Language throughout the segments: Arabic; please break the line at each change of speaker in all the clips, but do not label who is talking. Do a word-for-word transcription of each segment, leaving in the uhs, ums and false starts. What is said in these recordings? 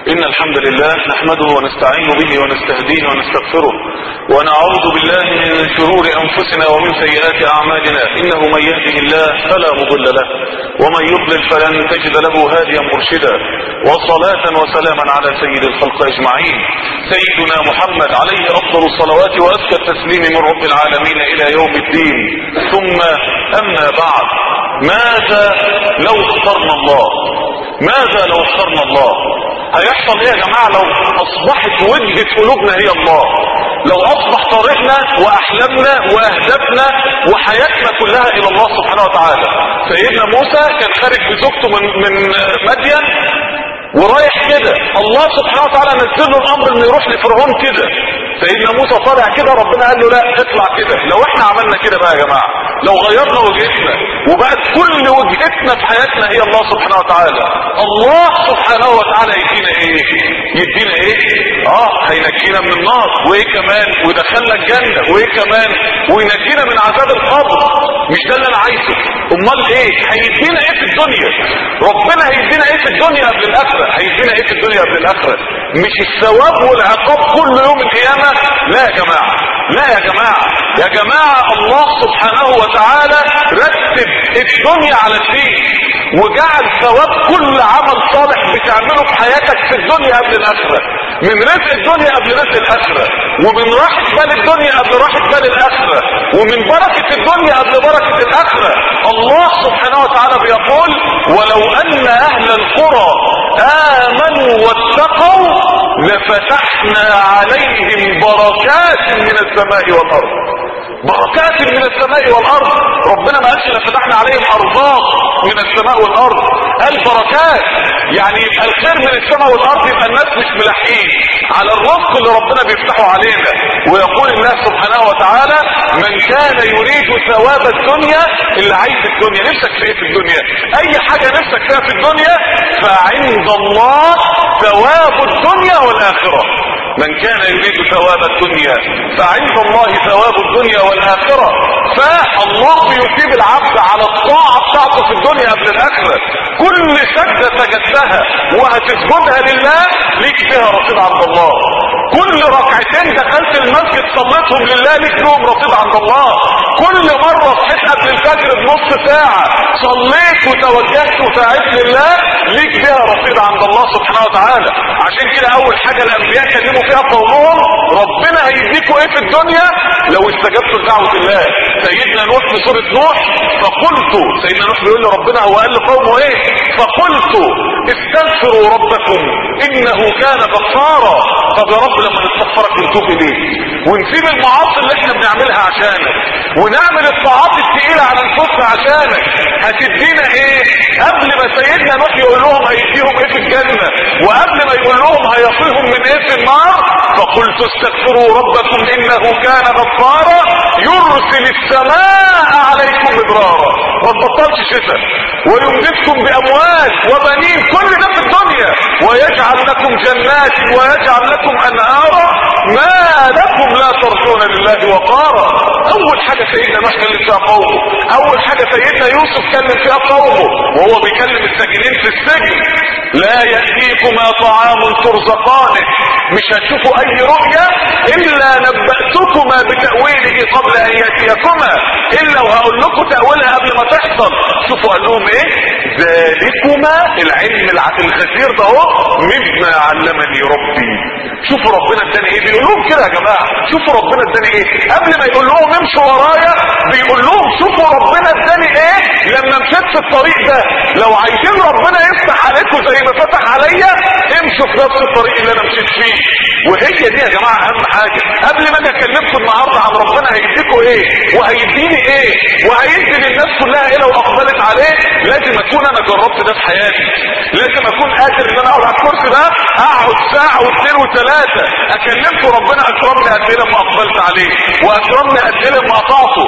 إن الحمد لله نحمده ونستعين به ونستهديه ونستغفره ونعوذ بالله من شرور أنفسنا ومن سيئات أعمالنا. إنه من يهده الله فلا مضل له ومن يضلل فلن تجد له هاديا مرشدا. وصلاة وسلاما على سيد الخلق أجمعين سيدنا محمد عليه أفضل الصلوات وأزكى التسليم من رب العالمين إلى يوم الدين. ثم أما بعد، ماذا لو اخترنا الله؟ ماذا لو اخترنا الله؟ هيحصل ايه يا جماعة لو اصبحت وجهة قلوبنا هي الله؟ لو اصبح طريقنا واحلامنا واهدافنا وحياتنا كلها الى الله سبحانه وتعالى. سيدنا موسى كان خارج بزوجته من من مدين ورايح كده، الله سبحانه وتعالى نزل له الامر انه يروح لفرعون كده. سيدنا موسى طالع كده، ربنا قال له لا اطلع كده. لو احنا عملنا كده بقى يا جماعه، لو غيرنا وجهتنا وبقت كل وجهتنا في حياتنا هي الله سبحانه وتعالى، الله سبحانه وتعالى يدينا ايه؟ يدينا ايه؟ اه هينجينا من النار، وايه كمان؟ ويدخلنا الجنه، وايه كمان؟ وينجينا من عذاب القبر. مش ده اللي انا عايزه؟ امال ايه؟ هيدينا ايه في الدنيا؟ ربنا هيدينا ايه في الدنيا قبل الاخره؟ هيدينا ايه في الدنيا قبل الاخره؟ مش الثواب والعقاب كل يوم القيامه؟ لا يا جماعه، لا يا جماعه، يا جماعه الله سبحانه وتعالى رتب الدنيا على الدين وجعل ثواب كل عمل صالح بتعمله في حياتك في الدنيا قبل الاخره، من رزق الدنيا قبل رزق الاخره، ومن راحه بال الدنيا قبل راحه بال الاخره، ومن بركه الدنيا قبل بركه الاخره. الله سبحانه وتعالى بيقول: ولو ان اهل القرى امنوا واتقوا لفتحنا عليهم بركات من السماء والارض. بركات من السماء والارض. ربنا ما قالش لفتحنا عليهم ارزاق من السماء والارض، قال بركات. يعني يبقى الخير من السماء والارض، يبقى الناس مش ملاحقين على الرزق اللي ربنا بيفتحه علينا. ويقول الله سبحانه وتعالى: من كان يريد ثواب الدنيا، اللي عايز الدنيا، نفسك في ايه في الدنيا؟ اي حاجه نفسك فيها في الدنيا، فعند الله ثواب الدنيا والاخره. من كان يريد ثواب الدنيا فعند الله ثواب الدنيا والآخرة. فالله بيثيب العبد على الطاعة بتاعته في الدنيا قبل الآخرة. كل سجدة سجدتها وهتسجدها لله ليك فيها رصيد عند الله. كل ركعتين دخلت المسجد صليتهم لله ليك فيهم رصيد عند الله. كل مرة صحيت قبل الفجر بنص ساعة صليت وتوجهت وسعيت لله ليك فيها رصيد عند الله سبحانه وتعالى. عشان كده اول حاجة الانبياء كلموا فيها قومهم: ربنا هيديكوا ايه في الدنيا لو استجبتوا لدعوة الله. سيدنا نوح في سورة نوح: فقلت، سيدنا نوح بيقول لربنا، هو قال لقومه ايه؟ فقلت استغفروا ربكم انه كان غفارا. طب يا رب لما نستغفرك ونتوب اليك ونسيب المعاصي اللي احنا بنعملها عشانك ونعمل الطاعات الثقيله على نفوسنا عشانك، هتدينا ايه؟ قبل ما سيدنا نوح يقول لهم هيديهم ايه في الجنه، وقبل ما يقول لهم هيقيهم من ايه في النار: فقلت استغفروا ربكم انه كان غفارا يرسل السماء عليكم مدرارا. ما تبطلش شتاء، ويمددكم باموال وبنين، كل ده في الدنيا، ويجعل لكم جنات ويجعل لكم انهارا ما لكم لا ترجون لله وقارا. اول حاجه سيدنا نوح كلم فيها قومه، اول حاجه سيدنا يوسف كلم فيها قومه وهو بيكلم الساجنين في السجن: لا يأتيكما طعام ترزقانه، مش هتشوفوا اي رؤيا الا نبأتكما بتأويله قبل ان يأتيكما، الا وهقول لكم تأويلها قبل ما تحصل. شوفوا قال لهم ايه؟ ذلكما، العلم الغزير ده اهو، مما علمني ربي. شوفوا ربنا اداني ايه؟ بيقول لهم كده يا جماعه، شوفوا ربنا اداني ايه قبل ما يقول لهم امشوا ورايا. بيقول لهم شوفوا ربنا اداني ايه لما مشيت في الطريق ده. لو عايزين ربنا يفتح عليكم زي ما فتح عليا، امشوا في نفس الطريق اللي انا مشيت فيه. وهي دي يا جماعه اهم حاجه. قبل ما اجي اكلمكم النهارده عن ربنا هيديكم ايه وهيديني ايه وهيدي للناس كلها ايه لو اقبلت عليه، لازم اكون انا جربت ده في حياتي. لازم اكون قادر ان انا اقعد على الكرسي ده اقعد ساعه واثنين وثلاثه اكلمكم ربنا اكرمني قد ايه لما اقبلت عليه، واكرمني قد ايه لما اطعته.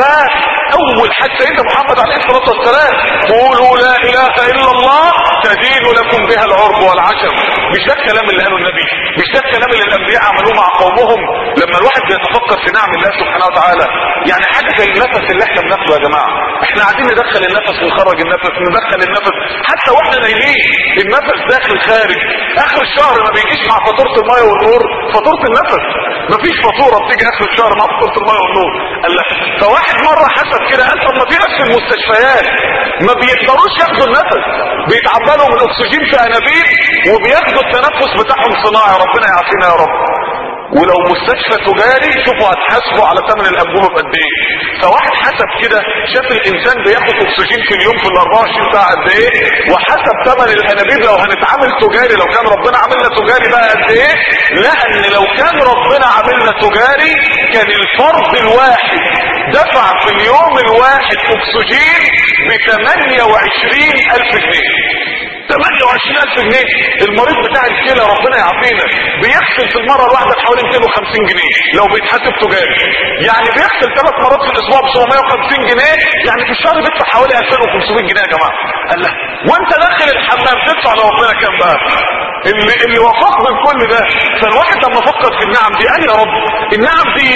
فاول حاجه سيدنا محمد عليه الصلاه والسلام: قولوا لا اله الا الله تدين لكم بها العرب والعجم. العجب. مش ده الكلام اللي قاله النبي، مش ده الكلام اللي الانبياء عملوه مع قومهم. لما الواحد بيتفكر في نعم الله سبحانه وتعالى، يعني حاجه زي النفس اللي احنا بناخده يا جماعه، احنا قاعدين ندخل النفس ونخرج النفس، ندخل النفس حتى واحنا نايمين النفس داخل خارج. اخر الشهر ما بيجيش مع فاتوره الميه والنور فاتوره النفس، مفيش فاتوره بتيجي اخر الشهر مع فاتوره الميه والنور. قال لك فواحد مره حسب كده قال طب ما في ناس في المستشفيات ما بيقدروش ياخدوا النفس، بيتعبوا من الاكسجين في انابيب وبياخدوا التنفس بتاعهم صناعي، ربنا يعافينا يا رب. ولو مستشفى تجاري شوفوا هتحاسبوا على ثمن الانبوبه بقد ايه. فواحد حسب كده شاف الانسان بياخد اكسجين في اليوم في ال أربعة وعشرين ساعه قد ايه، وحسب ثمن الانابيب لو هنتعامل تجاري، لو كان ربنا عاملنا تجاري بقى قد ايه. لان لو كان ربنا عاملنا تجاري كان الفرد الواحد دفع في اليوم الواحد اكسجين ب ثمانية وعشرين ألف جنيه. ثمانية وعشرين ألف جنيه. المريض بتاع الكلى ربنا يعافينا بيغسل في المره الواحده بحوالي مئتين وخمسين جنيه لو بيتحاسب تجاري، يعني بيغسل ثلاث مرات في الاسبوع ب سبعمائة وخمسين جنيه، يعني في الشهر بيدفع حوالي ألفين وخمسمائة جنيه يا جماعه. قال لا وانت داخل الحمام تدفع لربنا كام بقى؟ اللي اللي وفق من كل ده. فالواحد لما فكر في النعم دي قال يا رب النعم دي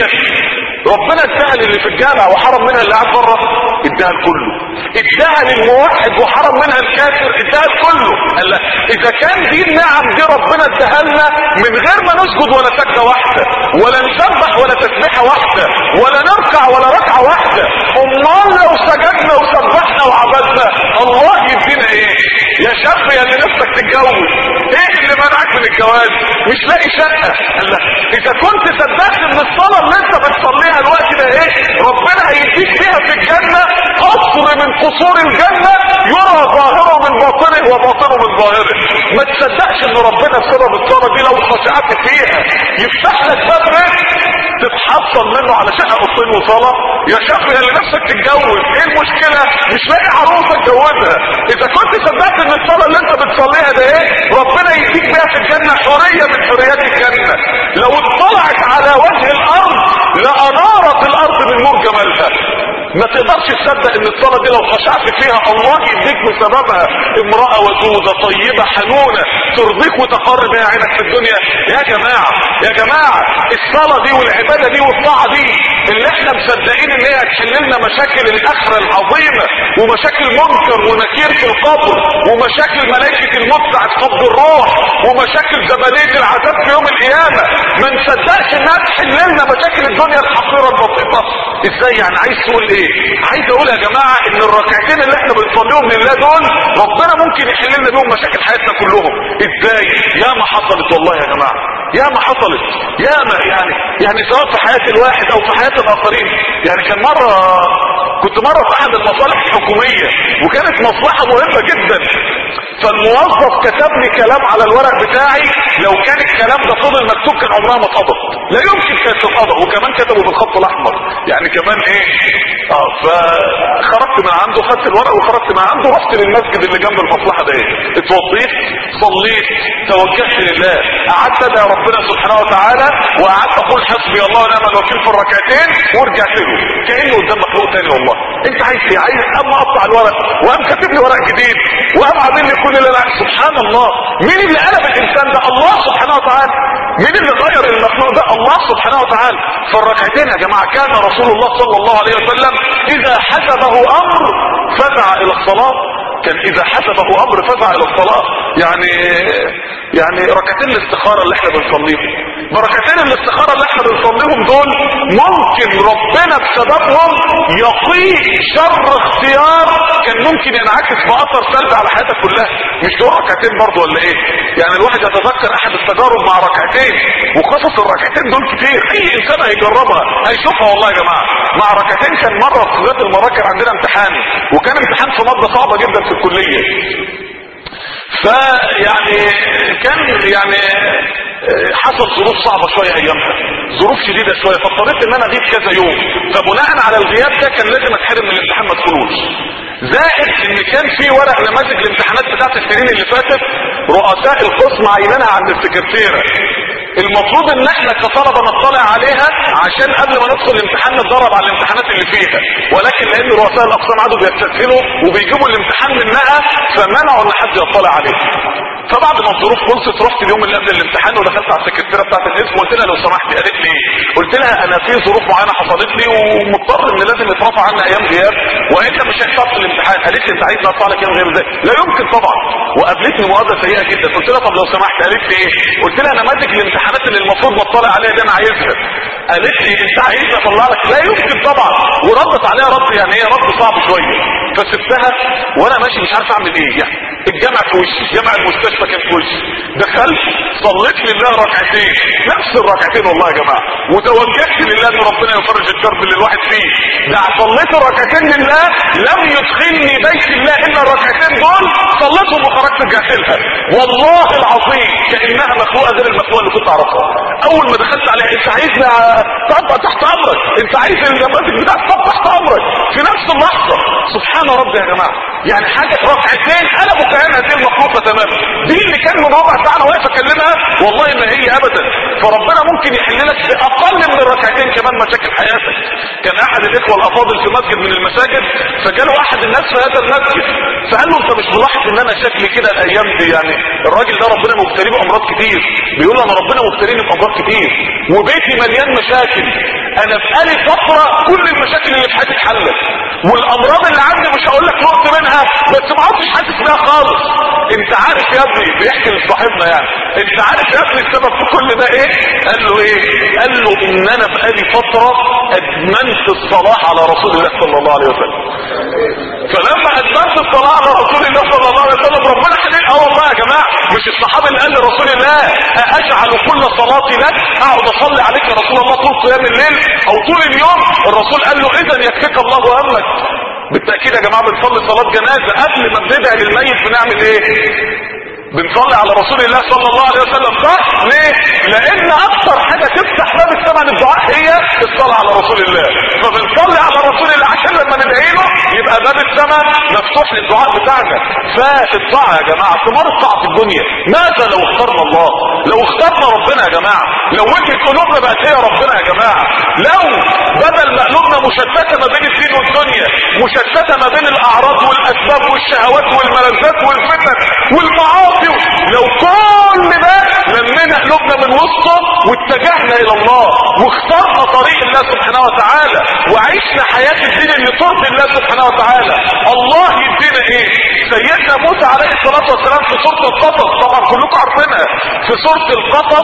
ربنا اداها للي في الجامع وحرم منها اللي قاعد بره، اداها لكله. اداها للموحد وحرم منها الكافر، اداها لكله. قال لا اذا كان دي النعم دي ربنا اداها لنا من غير ما نسجد ولا سجده واحده ولا نسبح ولا تسبيحه واحده ولا نركع ولا ركعه واحده، امال لو سجدنا وسبحنا وعبدنا الله يدينا ايه؟ يا شاب يا اللي نفسك تتجوز، ايه اللي منعك من الجواز؟ مش لاقي شقه. قال لا اذا كنت صدقت ان الصلاه اللي انت بتصليها الوقت ده ايه ربنا هيديك فيها في الجنه قصر من قصور الجنه يرى ظاهره من باطنه وباطنه من ظاهره. ما تصدقش ان ربنا بسبب الصلاه دي لو خشعت فيها يفتح لك باب رزق تتحصل منه على شقه قطين وصلاه. يا شاب يا اللي نفسك تتجوز، ايه المشكله؟ مش لاقي عروسه تتجوزها. اذا كنت صدقت ان الصلاه اللي انت بتصليها ده ايه ربنا يديك بيها في الجنه حريه من حريات الجنه، لو اطلعت على وجه الارض لانارت الارض من نور جمالها. ما تقدرش تصدق ان الصلاه دي لو خشعت فيها الله يديك بسببها امراه ودوده طيبه حنونه ترضيك وتقر بها عينك في الدنيا. يا جماعه يا جماعه الصلاه دي والعباده دي والطاعه دي اللي احنا مصدقين ان هي هتحل لنا مشاكل الاخره العظيمه ومشاكل منكر ونكير في القبر ومشاكل ملائكه الموت ساعه قبض الروح ومشاكل زبانيه العذاب في يوم القيامه، ما نصدقش انها تحل لنا مشاكل الدنيا الحقيره البسيطه. ازاي يعني؟ عايز تقول ايه؟ عايز اقول يا جماعه ان الركعتين اللي احنا بنصليهم لله دول ربنا ممكن يحل لنا بيهم مشاكل حياتنا كلهم. ازاي؟ يا ما حصلت والله يا جماعه، يا ما حصلت، يا ما يعني يعني سواء في حياه الواحد او في حياه الاخرين. يعني كان مره كنت مره في احد المصالح الحكوميه وكانت مصلحه مهمه جدا، فالموظف كتب لي كلام على الورق بتاعي لو كان الكلام ده فضل مكتوب كان عمرها ما اتقضت، لا يمكن كانت تتقضى، وكمان كتبه بالخط الاحمر يعني كمان ايه. اه فخرجت من عنده خدت الورق وخرجت من عنده رحت للمسجد اللي جنب المصلحه ده، اتوضيت صليت توجهت لله قعدت ادعي ربنا سبحانه وتعالى وقعدت اقول حسبي الله ونعم الوكيل في الركعتين ورجعت له كانه قدام مخلوق تاني. والله انت عايز ايه؟ عايز اما اقطع الورق وقام كاتب لي ورق جديد وقام عامل لي كل اللي لا. سبحان الله، مين اللي قلب الانسان ده؟ الله سبحانه وتعالى. مين اللي غير المخلوق ده؟ الله سبحانه وتعالى. فالركعتين يا جماعه كان رسول الله صلى الله عليه وسلم اذا حسبه امر فزع الى الصلاه، كان اذا حسبه امر فزع الى الصلاه. يعني يعني ركعتين الاستخاره اللي احنا بنصليهم، بركتين الاستخاره اللي احنا بنصليهم دول ممكن ربنا بسببهم يقيك شر اختيار كان ممكن ينعكس باثر سلبي على حياتك كلها. مش دول ركعتين برضه ولا ايه؟ يعني الواحد يتذكر احد التجارب مع ركعتين، وقصص الركعتين دول كتير، اي انسان هيجربها هيشوفها والله يا جماعه. مع ركعتين كان مره في ذات المراكب عندنا امتحان، وكان امتحان في ماده صعبه جدا في الكليه، فيعني كان يعني حصل ظروف صعبه شويه ايامها، ظروف شديده شويه، فاضطريت ان انا اغيب كذا يوم، فبناء على الغياب ده كان لازم اتحرم من الامتحان ما ادخلوش. زائد ان كان في ورق نماذج الامتحانات بتاعت السنين اللي فاتت رؤساء القسم عينانها عند السكرتيره، المفروض ان احنا كطلبه نطلع عليها عشان قبل ما ندخل الامتحان نتدرب على الامتحانات اللي فيها، ولكن لان رؤساء الاقسام عادوا بيستسهلوا وبيجيبوا الامتحان منها فمنعوا ان حد يطلع عليه. فبعد ما الظروف خلصت رحت اليوم اللي قبل الامتحان ودخلت على السكرتيره بتاعت الاسم وقلت لها لو سمحتي. قالت لي ايه؟ قلت لها انا في ظروف معينه حصلت لي ومضطر ان لازم يترفع عني ايام غياب وانت مش هينفع في الامتحان. قالت لي انت عايز ارفع لك ايام غياب ازاي؟ لا يمكن طبعا. وقابلتني مقابله سيئه جدا. قلت لها طب لو سمحت. قالت لي ايه؟ قلت لها نماذج الامتحانات اللي المفروض بطلع عليها دي انا عايزها. قالت لي انت عايزني اطلع لك؟ لا يمكن طبعا. وردت عليها رد يعني ايه رد صعب شويه. فسبتها وانا ماشي مش عارف اعمل ايه. يعني الجامع في وشي، جامع المستشفى كان في وشي. دخلت صليت لله ركعتين نفس الركعتين والله يا جماعه، وتوجهت لله ان ربنا يفرج الكرب اللي الواحد فيه. ده صليت الركعتين لله لم يدخلني بيت الله الا الركعتين دول صليتهم وخرجت رجعت لها والله العظيم كانها مخلوقه غير المخلوقه اللي كنت اعرفها. اول ما دخلت عليها انت عايزني طب تحت امرك، انت عايز النماذج بتاعك طب تحت امرك في نفس اللحظه. سبحان ربي يا جماعه، يعني حاجه ركعتين انا مكان هذه المخلوقه تماما. دي اللي كان من ربع ساعه انا واقف اكلمها والله ما هي ابدا. فربنا ممكن يحل لك باقل من الركعتين كمان مشاكل حياتك. كان احد الاخوه الافاضل في مسجد من المساجد فجاله احد الناس في هذا المسجد فقال له انت مش ملاحظ ان انا شكلي كده الايام دي؟ يعني الراجل ده ربنا مبتليه بامراض كتير. بيقول له انا ربنا مبتليني بامراض كتير وبيتي مليان مشاكل. انا بقالي فتره كل المشاكل اللي في حياتي اتحلت والامراض اللي عندي مش هقول لك نقط منها بس ما عدتش حاسس بيها خالص. انت عارف يا ابني بيحكي لصاحبنا يعني انت عارف يا ابني السبب في كل ده ايه؟ قال له ايه؟ قال له ان انا بقالي فتره ادمنت الصلاه على رسول الله صلى الله عليه وسلم. فلما ادمنت الصلاه على رسول الله صلى الله عليه وسلم ربنا حليل. اه والله يا جماعه مش الصحابي اللي قال لرسول الله اجعل كل صلاتي لك اقعد اصلي عليك يا رسول الله طول قيام الليل او طول اليوم؟ الرسول قال له اذا يكفيك الله همك. بالتاكيد يا جماعه بنصلي صلاه جنازه قبل ما بندعي للميت بنعمل ايه؟ بنصلي على رسول الله صلى الله عليه وسلم. صح؟ ليه؟ لان اكثر حاجه تفتح باب السماء للدعاء هي الصلاه على رسول الله. فبنصلي على رسول الله عشان لما ندعي له يبقى باب السماء مفتوح للدعاء بتاعنا. فالطاعه يا جماعه ثمار الطاعه في الدنيا. ماذا لو اخترنا الله؟ لو اخترنا ربنا يا جماعه، لو وجهه قلوبنا بقت هي ربنا يا جماعه، لو بدل ما قلوبنا مشتته ما بين الدين والدنيا، مشتته ما بين الاعراض والاسباب والشهوات والملذات والفتن والمعاصي، لو كل ده لمينا قلوبنا من وسطه واتجهنا الى الله واخترنا طريق الله سبحانه وتعالى وعيشنا حياة الدين اللي ترضي الله سبحانه وتعالى، الله يدينا ايه؟ سيدنا موسى عليه الصلاة والسلام في سورة القصص، طبعا كلكم عارفينها، في سورة القصص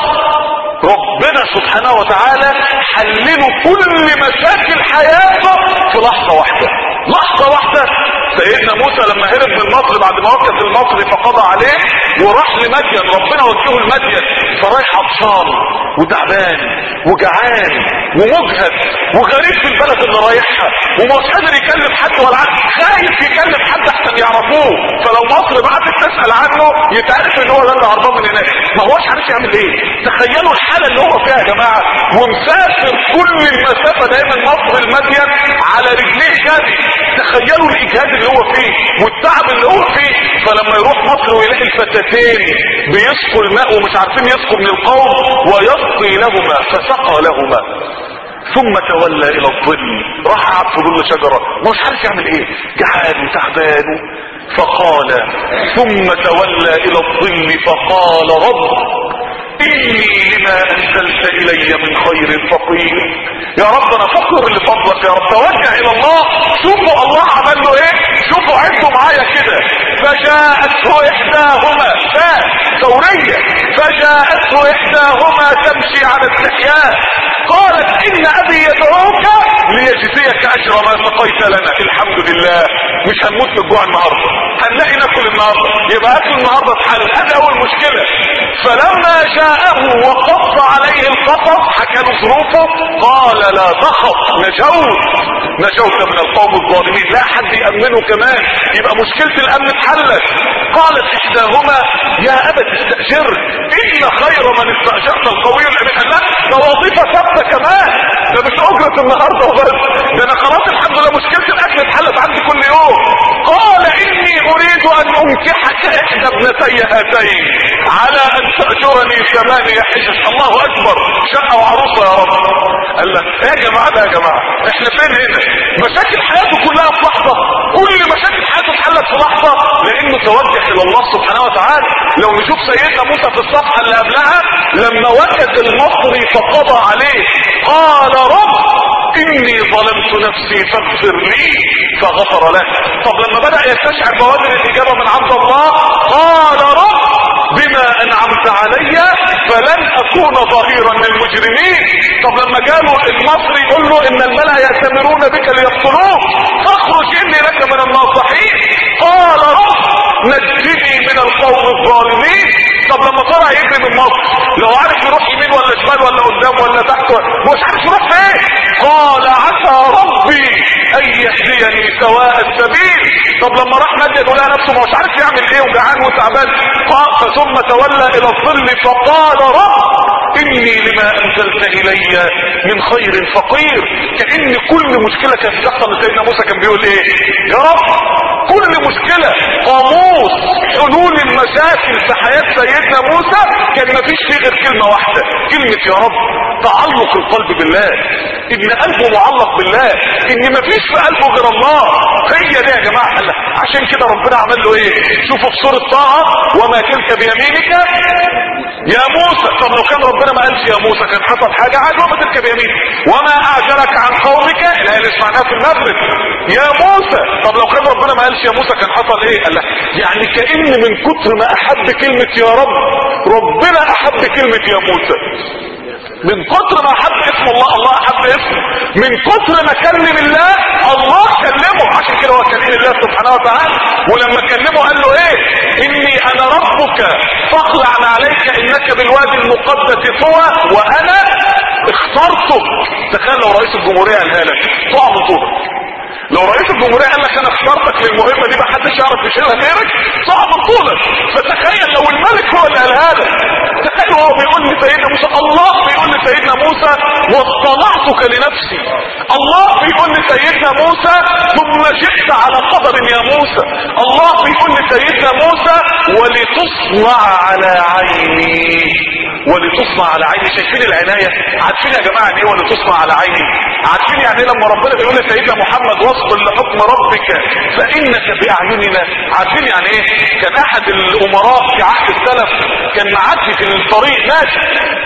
ربنا سبحانه وتعالى حلله كل مشاكل حياته في لحظة واحدة. لحظة واحدة سيدنا موسى لما هرب من مصر بعد ما وكل المصري فقضى عليه وراح لمدين، ربنا وجهه لمدين، فرايح عطشان وتعبان وجعان ومجهد وغريب في البلد اللي رايحها ومش قادر يكلم حد ولا عارف، خايف يكلم حد احسن يعرفوه، فلو مصر بعتت تسال عنه يتعرف ان هو ده اللي هربان من هناك، ما هوش عارف يعمل ايه. تخيلوا الحاله اللي هو فيها يا جماعه، ومسافر كل المسافه دايما مصر المدين على رجليه جري. تخيلوا الاجهاد اللي هو فيه والتعب اللي هو فيه. فلما يروح مصر ويلاقي الفتاتين بيسقوا الماء ومش عارفين يسقوا من القوم ويسقي لهما فسقى لهما ثم تولى الى الظل، راح قعد في ظل شجره مش عارف يعمل ايه، جعان وتعبان. فقال ثم تولى الى الظل فقال رب إني لما أنزلت إلي من خير فقير. يا رب أنا فقر لفضلك يا رب. توجه إلى الله. شوفوا الله عمل له إيه، شوفوا عدوا معايا كده. فجاءته إحداهما فاء ثورية، فجاءته إحداهما تمشي على استحياء قالت إن أبي يدعوك ليجزيك أجر ما سقيت لنا. الحمد لله مش هنموت من الجوع النهارده، هنلاقي ناكل النهارده، يبقى اكل النهارده اتحل. هذا اول مشكله. فلما جاءه وقص عليه القصص حكى له ظروفه قال لا تخف نجوت نجوت من القوم الظالمين، لا حد يامنه كمان، يبقى مشكله الامن اتحلت. قالت احداهما يا ابت استاجر ان خير من استاجرت القوي الامين. قال لا ده وظيفه ثابته كمان، ده مش اجره النهارده وبس، ده انا خلاص الحمد لله مشكله الاكل اتحلت عندي كل يوم. قال اني اريد ان انكحك احدى ابنتي هاتين على ان تأجر واهجرني ثمانية حجج. الله اكبر، شقة وعروسة يا رب. قال لك يا جماعة ده يا جماعة احنا فين هنا؟ مشاكل حياته كلها في لحظة، كل مشاكل حياته اتحلت في لحظة لانه توجه الى الله سبحانه وتعالى. لو نشوف سيدنا موسى في الصفحة اللي قبلها لما وجد المصري فقضى عليه قال رب اني ظلمت نفسي فاغفر لي فغفر له. طب لما بدأ يستشعر بوادر الاجابة من عبد الله قال رب بما انعمت علي فلن اكون ظهيرا للمجرمين. طب لما جاله المصري يقول له ان الملأ يأتمرون بك ليقتلوك فاخرج اني لك من الناصحين قال رب نجني من القوم الظالمين. طب لما طلع يجري من مصر لو عارف يروح يمين ولا شمال ولا قدام ولا تحت مش عارف يروح فين قال عسى ربي ان يهديني سواء السبيل. طب لما راح مدد ولقى نفسه مش عارف يعمل ايه وجعان وتعبان قال ثم تولى الى الظل فقال رب اني لما انزلت الي من خير فقير. كأن كل مشكلة كانت بتحصل لسيدنا موسى كان بيقول ايه؟ يا رب كل مشكلة قاموس حلول المشاكل في حياة سيدنا موسى كان مفيش فيه غير كلمة واحدة، كلمة يا رب. تعلق القلب بالله، ان قلبه معلق بالله، ان مفيش في قلبه غير الله. هي دي يا جماعة حلها. عشان كده ربنا عمل له ايه؟ شوفوا في سورة طه وما تلك بيمينك يا موسى. طب لو كان ربنا ما قالش يا موسى كان حصل حاجة عادي. وما تلك بيمينك وما اعجلك عن قومك اللي سمعناها في المغرب يا موسى. طب لو كان ربنا ما قالش يا موسى كان حصل ايه؟ قال يعني كأن من كتر ما احب كلمة يا رب ربنا احب كلمة يا موسى. من كتر ما احب اسم الله الله احب اسمه. من كتر ما كلم الله الله كلمه. عشان كده هو كلم الله سبحانه وتعالى. ولما كلمه قال له ايه؟ اني انا ربك فاخلع عليك انك بالوادي المقدس طوى وانا اخترتك. تخيل لو رئيس الجمهورية قالها لك طوى من طولك. لو رئيس الجمهورية قال لك انا اخترتك للمهمة دي ما حدش يعرف يشيلها غيرك صعب طولك. فتخيل لو الملك هو اللي قالها لك. تخيل هو بيقول لسيدنا موسى الله بيقول لسيدنا موسى واصطنعتك لنفسي. الله بيقول لسيدنا موسى ثم جئت على قدر يا موسى. الله بيقول لسيدنا موسى ولتصنع على عيني ولتصنع على عيني. شايفين العناية؟ عارفين يا جماعة يعني ايه ولتصنع على عيني؟ عارفين يعني ايه لما ربنا بيقول لسيدنا محمد واصبر لحكم ربك فانك باعيننا؟ عارفين يعني ايه؟ كان احد الامراء في عهد السلف كان معدي في الطريق ماشي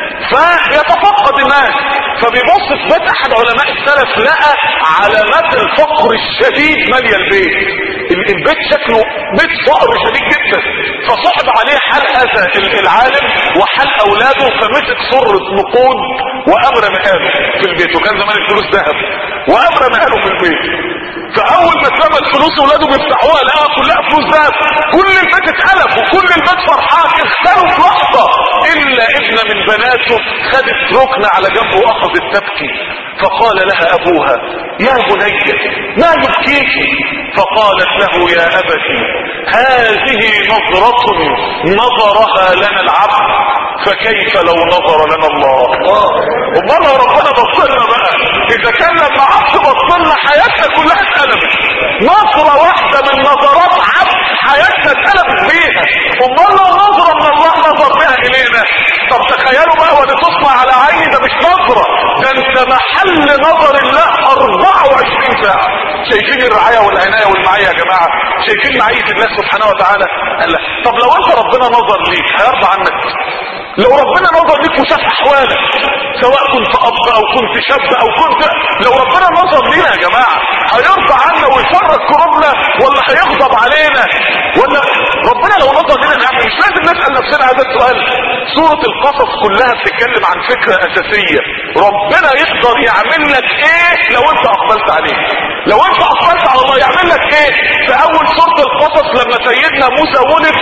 فيتفقد الناس فبيبص في بيت احد علماء السلف لقى علامات الفقر الشديد ماليه البيت. البيت شكله بيت فقر شديد جدا. فصعب عليه حال هذا العالم وحال اولاده فمسك صرة نقود وامر مقاله في البيت. وكان زمان الفلوس ذهب وامر مقاله في البيت. فاول ما اترمت فلوس اولاده بيفتحوها لقاها كلها فلوس ذهب. كل البيت اتقلب وكل البيت فرحان اختلوا في لحظه الا ابن من بناته خدت ركن على جنبه واخذت تبكي. فقال لها ابوها يا بني ما يبكيك؟ فقالت له يا ابتي هذه نظرة نظرها لنا العبد فكيف لو نظر لنا الله. امال لو ربنا بصلنا بقى اذا كان لما عبد بصلنا حياتنا كلها اتقلبت. نظرة واحدة من نظرات عبد حياتنا اتقلبت بيها. امال لو نظرة من الله نظر بها الينا؟ طب تخيلوا بقى ولتصنع على عيني ده مش نظرة ده انت محل نظر الله اربعة وعشرين ساعة. شايفين الرعاية والعناية والمعية يا جماعة؟ شايفين معية الله سبحانه وتعالى؟ قال طب لو انت ربنا نظر ليك هيرضى عنك؟ لو ربنا نظر ليك وشاف احوالك سواء كنت اب او كنت شاب او كنت لو ربنا نظر لينا يا جماعة هيرضى عنا ويفرج كربنا ولا هيغضب علينا؟ ولا ربنا لو نظر لينا نعمل؟ مش لازم نسأل نفسنا هذا السؤال. سورة القصص كلها بتتكلم عن فكرة اساسية. ربنا يقدر يعمل لك ايه لو انت اقبلت عليه؟ لو انت اقبلت على الله يعمل لك ايه؟ في اول سورة القصص لما سيدنا موسى ولد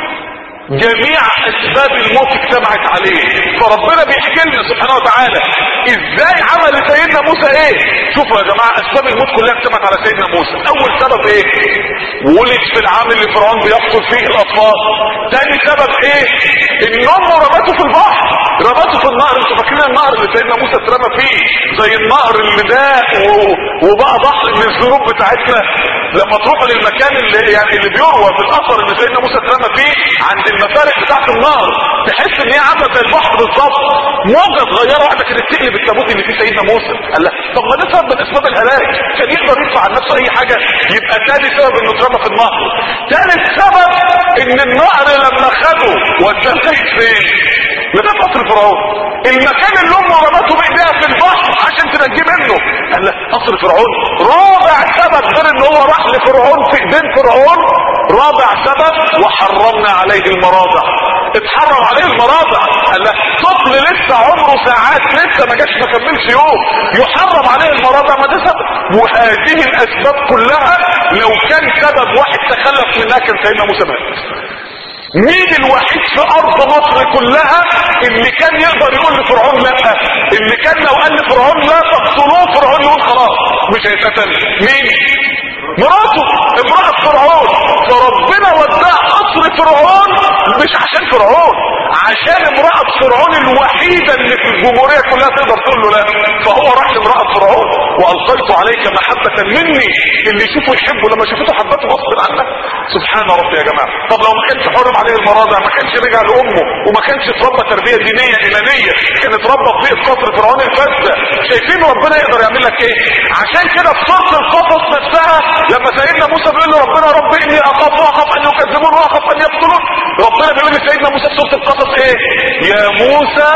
جميع اسباب الموت اجتمعت عليه. فربنا بيحكي لنا سبحانه وتعالى ازاي عمل لسيدنا موسى ايه. شوفوا يا جماعة اسباب الموت كلها اجتمعت على سيدنا موسى. اول سبب ايه؟ ولد في العام اللي فرعون بيقتل فيه الاطفال. تاني سبب ايه؟ ان امه رمته في البحر رمته في النهر. انتوا فاكرين النهر اللي سيدنا موسى اترمى فيه زي النهر اللي ده وبقى بحر من الذنوب بتاعتنا؟ لما تروحوا للمكان اللي يعني اللي بيروى في الاثر اللي سيدنا موسى اترمى فيه عند المفارق بتاعت النهر، تحس ان هي عامله زي البحر بالظبط. موجه صغيره واحده كانت تقلب التابوت اللي فيه سيدنا موسى. قال لا طب ما ده سبب من اسباب الهلاك، كان يقدر يدفع عن نفسه اي حاجه. يبقى ثاني سبب انه اترمى في النهر. ثالث سبب ان النهر لما خده وداه فين؟ لده قصر فرعون، المكان اللي امه رمته بايديها في البحر عشان تنجيه منه. قال لا قصر فرعون. رابع سبب غير ان هو راح لفرعون في ايدين فرعون، رابع سبب وحرمنا عليه المراضع. اتحرم عليه المراضع. قال لا طفل لسه عمره ساعات لسه ما جاش ما كملش يوم يحرم عليه المراضع، ما ده سبب. وهذه الاسباب كلها لو كان سبب واحد تخلف منها كان سيدنا موسى مات. مين الوحيد في ارض مصر كلها اللي كان يقدر يقول لفرعون لا؟ اللي كان لو قال لفرعون لا تقتلوه فرعون يقول خلاص مش هيتقتل. مين؟ مراته امرأة فرعون. فربنا وداه قصر فرعون مش عشان فرعون، عشان امرأة فرعون الوحيدة اللي في الجمهورية كلها تقدر تقول له لا. فهو راح لامرأة فرعون والقيت عليك محبة مني. اللي يشوفه يحبه، لما شافته حبته غصب عنها. سبحان ربي يا جماعة. طب لو ما كانش حرم عليه المراضع، ما كانش رجع لامه وما كانش اتربى تربية دينية ايمانية، كان اتربى في بيئة قصر فرعون الفاسدة. شايفين ربنا يقدر يعمل لك ايه؟ عشان كده في سورة القصص نفسها لما سيدنا موسى بيقول له ربنا رب اني اخاف واخاف ان يكذبون واخاف ان يقتلون، ربنا بيقول لسيدنا موسى في سورة القصص ايه؟ يا موسى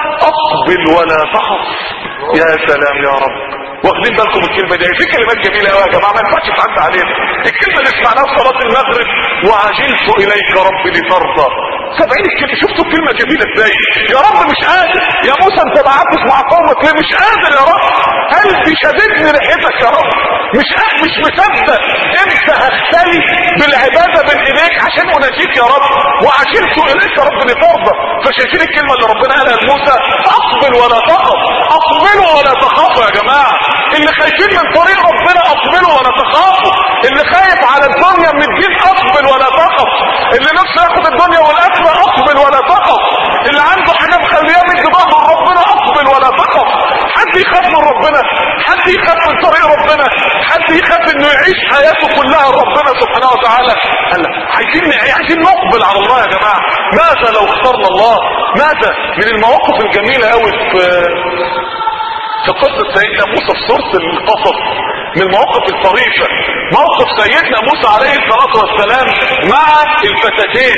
اقبل ولا تخف. يا سلام يا رب. واخدين بالكم الكلمه دي؟ في كلمات جميله قوي يا جماعه ما ينفعش تعدي علينا. الكلمه اللي سمعناها في صلاه المغرب وعجلت اليك ربي لترضى. سبعين الكلمه. شفتوا الكلمه جميله ازاي؟ يا رب مش قادر. يا موسى انت ما قعدتش مع قومك ليه؟ مش قادر يا رب. قلبي شددني ريحتك يا رب. مش مش مصدق امتى هختلي بالعباده بين ايديك عشان اناجيك يا رب. وعجلت اليك رب لترضى. فشايفين الكلمه اللي ربنا قالها لموسى؟ اقبل ولا تخف. اقبلوا ولا تخافوا يا جماعه. اللي خايفين من طريق ربنا اقبلوا ولا تخافوا. اللي خايف على الدنيا من الدين اقبل ولا تخف. اللي نفسه ياخد الدنيا والاخره اقبل ولا تخف. اللي عنده حاجه مخليه من ظهر ربنا اقبل ولا تخف. حد يخاف من ربنا؟ حد يخاف من طريق ربنا؟ حد يخاف انه يعيش حياته كلها ربنا سبحانه وتعالى؟ هلا عايزين عايزين نقبل على الله يا جماعه. ماذا لو اخترنا الله؟ ماذا؟ من المواقف الجميله قوي في في قصة سيدنا موسى في سورة القصص، من المواقف الطريفة موقف سيدنا موسى عليه الصلاة والسلام مع الفتاتين.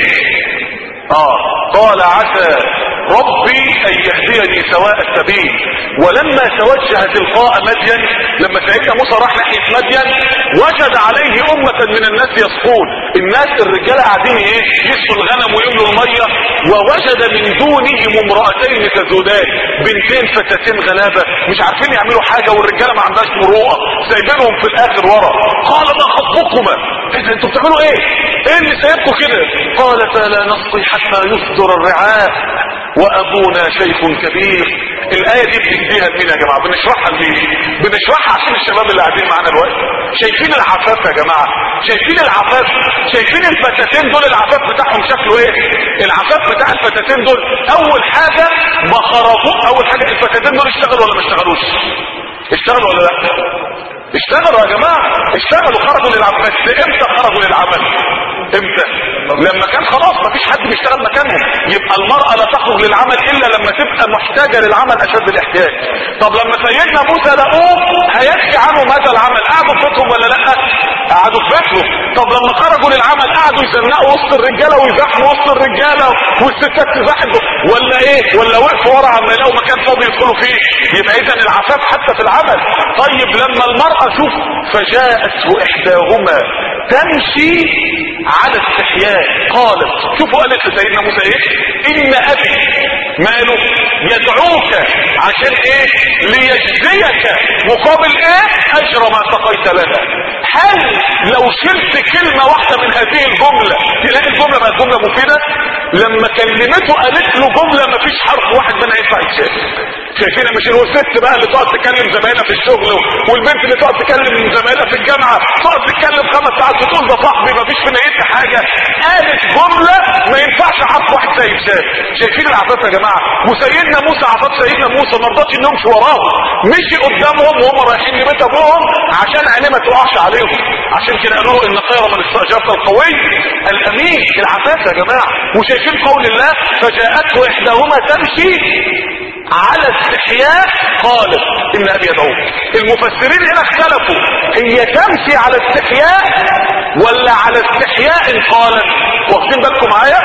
اه قال عسى ربي ان يهديني سواء السبيل. ولما توجه تلقاء مدين، لما سيدنا موسى راح ناحية مدين وجد عليه امة من الناس يسقون. الناس الرجال قاعدين ايه؟ يسقوا الغنم ويملوا المية. ووجد من دونهم امرأتين تذودان، بنتين فتاتين غلابة مش عارفين يعملوا حاجة، والرجالة ما عندهاش مروءة سايبينهم في الاخر ورا. قال ما خطبكما؟ انتوا بتعملوا ايه؟ ايه اللي سايبكم كده؟ قالتا لا نسقي حتى يصدر الرعاء وابونا شيخ كبير. الايه دي بنديها لمين يا جماعه؟ بنشرحها لمين؟ بنشرحها عشان الشباب اللي قاعدين معانا دلوقتي. شايفين العفاف يا جماعه؟ شايفين العفاف؟ شايفين الفتاتين دول العفاف بتاعهم شكله ايه؟ العفاف بتاع الفتاتين دول اول حاجه ما خرجوا. اول حاجه الفتاتين دول اشتغلوا ولا ما اشتغلوش؟ اشتغلوا ولا لا؟ اشتغلوا يا جماعه. اشتغلوا خرجوا للعمل. بس امتى خرجوا للعمل؟ امتى؟ لما كان خلاص ما فيش حد بيشتغل مكانهم. يبقى المرأة لا تخرج للعمل الا لما تبقى محتاجة للعمل اشد الاحتياج. طب لما سيدنا موسى لقوه هيحكي عنه ماذا العمل؟ قعدوا في بيتهم ولا لا؟ قعدوا في بيتهم. طب لما خرجوا للعمل قعدوا يزنقوا وسط الرجالة ويزحموا وسط الرجالة والستات تزحم ولا ايه؟ ولا وقفوا ورا عم يلاقوا مكان فاضي يدخلوا فيه؟ يبقى اذا العفاف حتى في العمل. طيب لما المرأة شوف فجاءته احداهما تمشي على استحياء قالت، شوفوا قالت لسيدنا موسى ايه؟ ان ابي ماله يدعوك عشان ايه؟ ليجزيك مقابل ايه؟ اجر ما سقيت لنا. هل لو شلت كلمة واحدة من هذه الجملة تلاقي الجملة بقت جملة مفيدة؟ لما كلمته قالت له جملة ما فيش حرف واحد منها ينفع يتشال. شايفين مش مش الست بقى اللي تقعد تكلم زمايلها في الشغل، والبنت اللي تقعد تكلم زمايلها في الجامعه تقعد تتكلم خمس ساعات وتقول ده صاحبي ما فيش في نيتها حاجه. قالت جمله ما ينفعش عارف واحد زي شاف. شايفين العفاف يا جماعه؟ وسيدنا موسى عفاف سيدنا موسى ما رضاش انهم يمشوا وراهم، مشي قدامهم وهم رايحين لبيت ابوهم عشان عينيه ما تقعش عليهم. عشان كده قالوا ان خير من استاجرت القوي الامين. العفاف يا جماعه. وشايفين قول الله فجاءته احداهما تمشي على استحياء قالت ان ابي يدعوك. المفسرين هنا اختلفوا، هي تمشي على استحياء ولا على استحياء قالت؟ واخدين بالكم معايا؟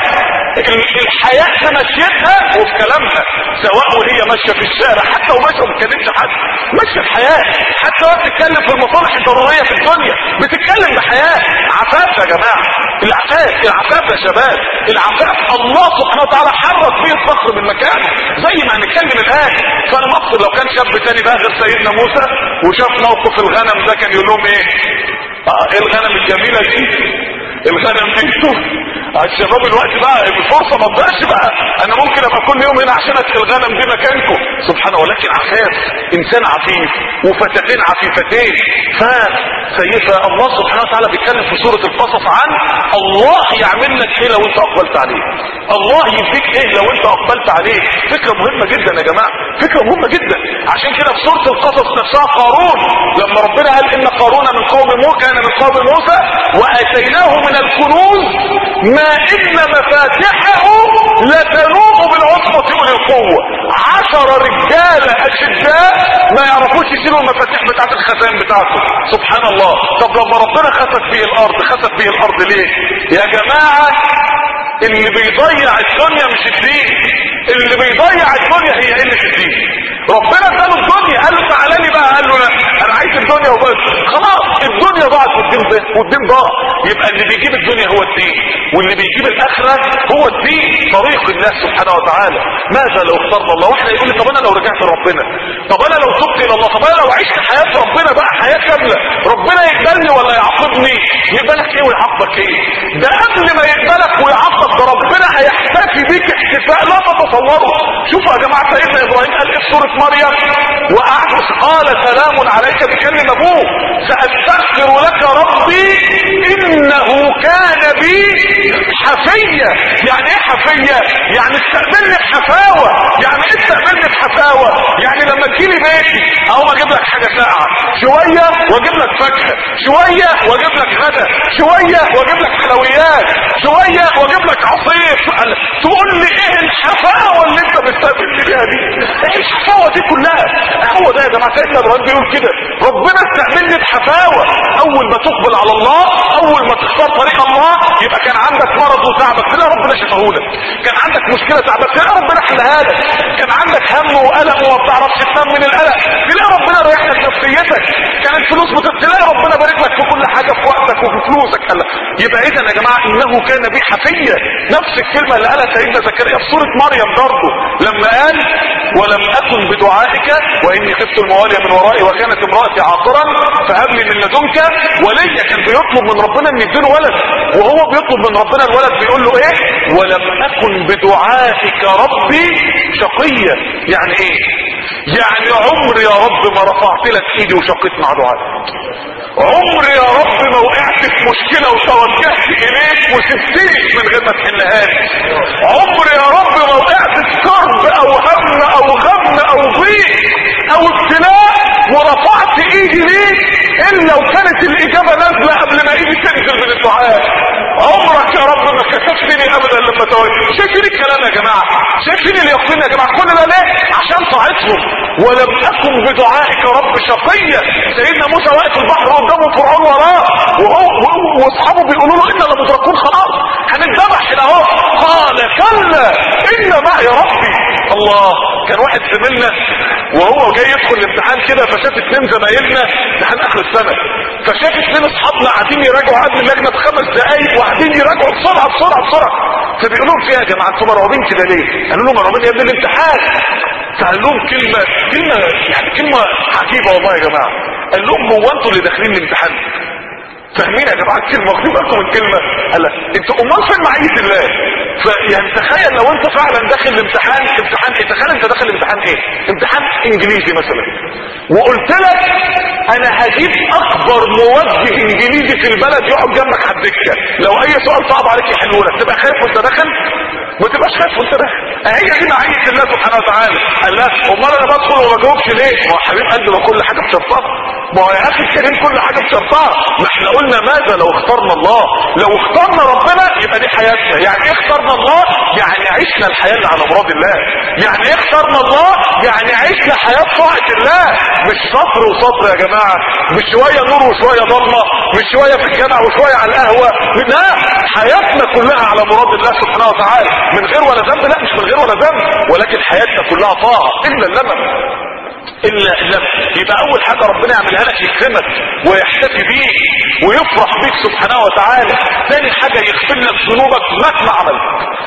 الحياة في مشيتها وفي كلامها، سواء وهي ماشيه في الشارع حتى وماشيه وما بتكلمش حد، ماشيه الحياه، حتى وهي بتتكلم في المصالح الضروريه في الدنيا بتتكلم بحياه. عفاف يا جماعه. العفاف العفاف يا شباب، العفاف الله سبحانه وتعالى حرك فيه الصخر من مكانه زي ما هنتكلم الان. فانا مقصد لو كان شاب تاني بقى غير سيدنا موسى وشاف موقف الغنم ده كان يقول لهم ايه؟ اه ايه الغنم الجميله دي؟ الغنم دي الشباب الوقت بقى الفرصه ما تضيعش بقى، انا ممكن ابقى كل يوم هنا عشان ادخل الغنم دي مكانكم. سبحانه. ولكن عفاف، انسان عفيف وفتاتين عفيفتين. فسيدنا الله سبحانه وتعالى بيتكلم في سوره القصص عن الله يعمل لك ايه لو انت اقبلت عليه، الله يديك ايه لو انت اقبلت عليه. فكره مهمه جدا يا جماعه، فكره مهمه جدا. عشان كده في سوره القصص نفسها قارون لما ربنا قال ان قارون من قوم موسى كان من قوم موسى واتيناه من الكنوز ما ان مفاتحه لتنوء بالعصبة اولي القوة. عشر رجالة اشداء ما يعرفوش يشيلوا المفاتيح بتاعت الخزائن بتاعته. سبحان الله. طب لما ربنا خسف به الارض، خسف به الارض ليه يا جماعة؟ اللي بيضيع الدنيا مش الدين، اللي بيضيع الدنيا هي قلة الدين. ربنا اداله الدنيا قال له تعالى لي بقى، قال له لا انا عايز الدنيا وبس. خلاص الدنيا ضاعت والدين ده والدين ضاع. يبقى اللي بيجيب الدنيا هو الدين، واللي بيجيب الاخره هو الدين، طريق الله سبحانه وتعالى. ماذا لو اخترنا الله؟ واحنا يقول لي طب انا لو رجعت لربنا، طب انا لو تبت الى الله، طب انا لو عشت حياه ربنا بقى حياه كامله، ربنا يقبلني ولا يعاقبني؟ يقبلك ايه ويعاقبك ايه؟ ده قبل ما يقبلك ويعاقبك ده ربنا هيحتفي بيك احتفاء لا تتصوره. شوفوا يا جماعه سيدنا ابراهيم قال ايه في سوره مريم؟ وقعد قال سلام عليك، بيكلم ابوه ساستغفر لك ربي انه كان بي حفيه. يعني ايه حفيه؟ يعني استقبلني بحفاوه. يعني ايه استقبلني بحفاوه؟ يعني لما تجيلي بيتي اقوم اجيب لك حاجه ساقعه شويه واجيب لك فاكهه شويه واجيب لك غدا شويه واجيب لك حلويات شويه واجيب لك عصير. تقول لي ايه الحفاوه اللي انت بتستقبلني بيها دي؟ ايه الحفاوه دي كلها؟ هو ده يا جماعه سيدنا ابراهيم بيقول كده، ربنا استقبلني بحفاوه. اول ما تقبل على الله، اول ما تختار طريق الله، يبقى كان عندك مرض وتعبك تلاقي ربنا شفاهولك، كان عندك مشكله تعبك تلاقي ربنا حلها لك، كان عندك هم وقلق وما بتعرفش تنام من القلق تلاقي ربنا ريح لك نفسيتك، كانت فلوس تلاقي ربنا بارك لك في كل حاجه في وقتك وفي فلوسك. قال يبقى اذا يا جماعه انه كان بي حفيه. نفس الكلمه اللي قالها سيدنا زكريا في سوره مريم برضه لما قال ولم اكن بدعائك واني خفت الموالي من ورائي وكانت امرأتي عاقرا فهب لي من لدنك وليا. كان بيطلب من ربنا ان يديله ولد، وهو بيطلب من ربنا الولد بيقول له ايه؟ ولم اكن بدعائك ربي شقيا. يعني ايه؟ يعني عمري يا رب ما رفعت لك ايدي وشقيت مع دعائك، عمري يا رب ما وقعت في مشكله وتوجهت اليك وسبتني من غير ما تحلها لي، عمري يا رب ما وقعت في كرب او هم او غم او ضيق او ابتلاء ورفعت ايدي ليك الا وكانت الاجابه نازله قبل ما ايدي تنزل من الدعاء. عمرك يا رب ما كسفتني ابدا لما توجهت. شايفين الكلام يا جماعه؟ شايفين اليقين يا جماعه؟ كل ده ليه؟ عشان طاعتهم. ولم اكن بدعائك رب شقيا. سيدنا موسى واقف في البحر قدامه فرعون وراه وهو واصحابه بيقولوا له انا لمدركون خلاص هنتذبح هنا اهو. قال كلا ان معي ربي. الله. كان واحد زميلنا وهو جاي يدخل الامتحان كده فشاف اتنين زمايلنا امتحان اخر السنه، فشاف اتنين اصحابنا قاعدين يراجعوا قبل اللجنه بخمس دقايق وقاعدين يراجعوا بسرعه بسرعه بسرعه. فبيقول لهم فيها يا جماعه انتوا مرعوبين كده ليه؟ قالوا لهم مرعوبين يا ابن الامتحان. فقال لهم كلمه كلمه يعني كلمه عجيبه والله يا جماعه. قال لهم هو انتوا اللي داخلين الامتحان؟ فاهمين يا جماعه الكلمه؟ واخدين بالكم من الكلمه؟ قال انتوا امال فين معيه الله؟ فيعني تخيل لو انت فعلا داخل الامتحان، امتحان ايه؟ تخيل انت داخل الامتحان ايه؟ امتحان انجليزي مثلا، وقلت لك انا هجيب اكبر موجه انجليزي في البلد يقعد جنبك على الدكه، لو اي سؤال صعب عليك يحلوا لك، تبقى خايف وانت داخل؟ ما تبقاش خايف وانت داخل. هي دي معيه الله سبحانه وتعالى. قال لا امال انا بدخل وما بجاوبش ليه؟ ما هو حبيب قلبي ما كل حاجه بشرطها، ما هو يا اخي الكريم كل حاجه بشرطها. ما احنا قلنا ماذا لو اخترنا الله؟ لو اخترنا ربنا يبقى دي حياتنا. يعني ايه اخترنا الله؟ يعني عشنا الحياه اللي على مراد الله. يعني ايه اخترنا الله؟ يعني عشنا حياه طاعه الله، مش سطر وسطر يا جماعه، مش شويه نور وشويه ضلمه، مش شويه في الجامع وشويه على القهوه، لا، حياتنا كلها على مراد الله سبحانه وتعالى، من غير ولا ذنب، لا مش من غير ولا ذنب، ولكن حياتنا كلها طاعه الا اللمم الا اللمم. يبقى اول حاجه ربنا يعملها لك يكرمك ويحتفي بيك ويفرح بيك سبحانه وتعالى. ثاني حاجه يغفر لك ذنوبك مهما عملت،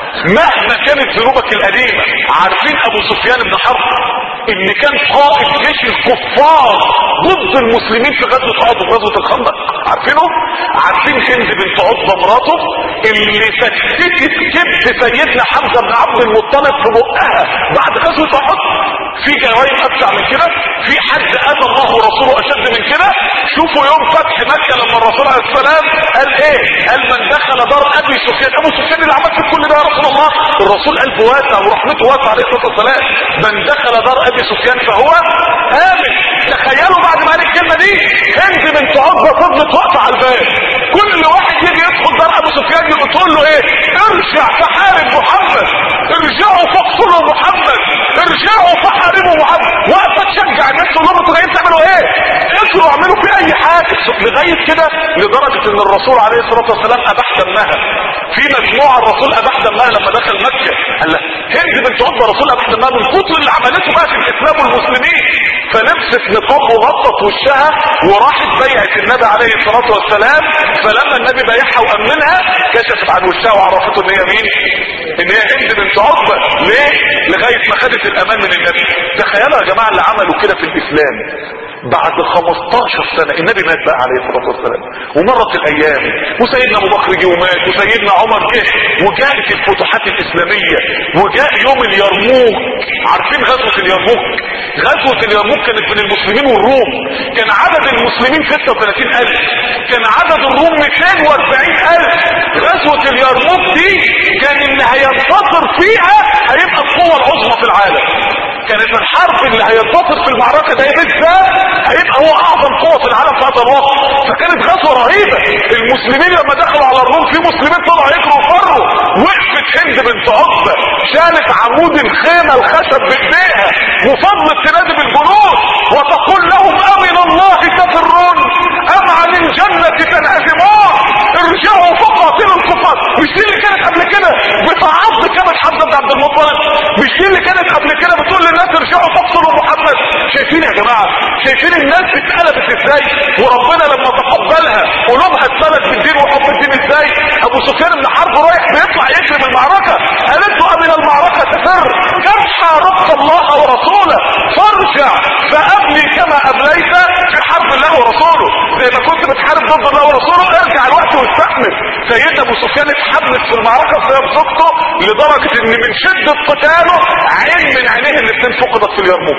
مهما كانت ذنوبك القديمه. عارفين ابو سفيان بن حرب اللي كان قائد جيش الكفار ضد المسلمين في غزوه احد وغزوه الخندق؟ عارفينه؟ عارفين هند بنت عتبه مراته اللي فتتت كبد سيدنا حمزه بن عبد المطلب في بقها بعد غزوه احد؟ في جرائم ابشع من كده؟ في حد اذى الله ورسوله اشد من كده؟ شوفوا يوم فتح مكه لما الرسول عليه السلام قال ايه؟ قال من دخل دار ابي سفيان، ابو سفيان اللي عمل في كل ده يا رسول الله، الرسول قلبه واسع ورحمته واسعه عليه الصلاه والسلام، من دخل دار ابي سفيان فهو امن. تخيلوا بعد ما قال الكلمه دي هند بنت عتبه فضلت واقفه على الباب، كل واحد يجي يدخل دار ابو سفيان تقول له ايه؟ ارجع فحارب محمد، ارجعوا فاقتلوا محمد، ارجعوا فحاربوا محمد. واقفه تشجع الناس تقول لهم انتوا جايين تعملوا ايه؟ اطلعوا اعملوا في اي حاجه، لغايه كده لدرجه ان الرسول عليه الصلاه والسلام اباح دمها. في مجموعه الرسول اباح دمها لما دخل مكه، قال لها هند بنت عتبه الرسول اباح دمها من كتر اللي عملته بقى في الاسلام والمسلمين، فلبست نقاب وغطت وشها وراحت بيعت النبي عليه الصلاه والسلام. فلما النبي بايعها وامنها كشفت عن وشها وعرفته ان هي مين؟ ان هي هند بنت عتبه. ليه؟ لغايه ما خدت الامان من النبي. تخيلوا يا جماعه اللي عملوا كده في الاسلام بعد خمستاشر سنة. النبي مات بقى عليه الصلاة والسلام ومرت الايام وسيدنا ابو بكر جه ومات وسيدنا عمر جه وجاءت الفتوحات الاسلامية وجاء يوم اليرموك. عارفين غزوة اليرموك؟ غزوة اليرموك كانت بين المسلمين والروم، كان عدد المسلمين ستة وثلاثين الف، كان عدد الروم مئتين واربعين الف. غزوة اليرموك دي كان اللي هينتصر فيها هيبقى القوة العظمى في العالم، كانت الحرب اللي هينتصر في المعركة ده بالذات هيبقى هو اعظم قوة في العالم في هذا الوقت. فكانت غزوة رهيبة. المسلمين لما دخلوا على الروم في مسلمين طلعوا يجروا وفروا، وقفت هند بنت عتبة شالت عمود الخيمة الخشب بايديها وفضلت تنادي بالجنود وتقول لهم امن الله تفرون ام عن الجنة تنهزمون، ارجعوا فقاتلوا الكفار. مش دي اللي كانت قبل كده بتعض كلمة حمزة بن عبد المطلب؟ مش دي اللي كانت قبل كده بتقول للناس ارجعوا فاقتلوا محمد؟ شايفين يا جماعة؟ شايفين الناس اتقلبت ازاي؟ وربنا لما تقبلها قلوبها اتملت بالدين وحب الدين ازاي؟ ابو سفيان بن حرب رايح بيطلع يجري من المعركة، قالت له امن المعركة تفر، كم حاربت الله ورسوله فارجع فابني كما ابليت في حرب الله ورسوله. زي ما كنت بتحارب ضد الله ورسوله ارجع الوقت واستحمل. سيدنا ابو سفيان اتحمل في المعركة بسبب زوجته لدرجة ان من شدة قتاله عين من عينيه الاثنين فقدت في اليرموك.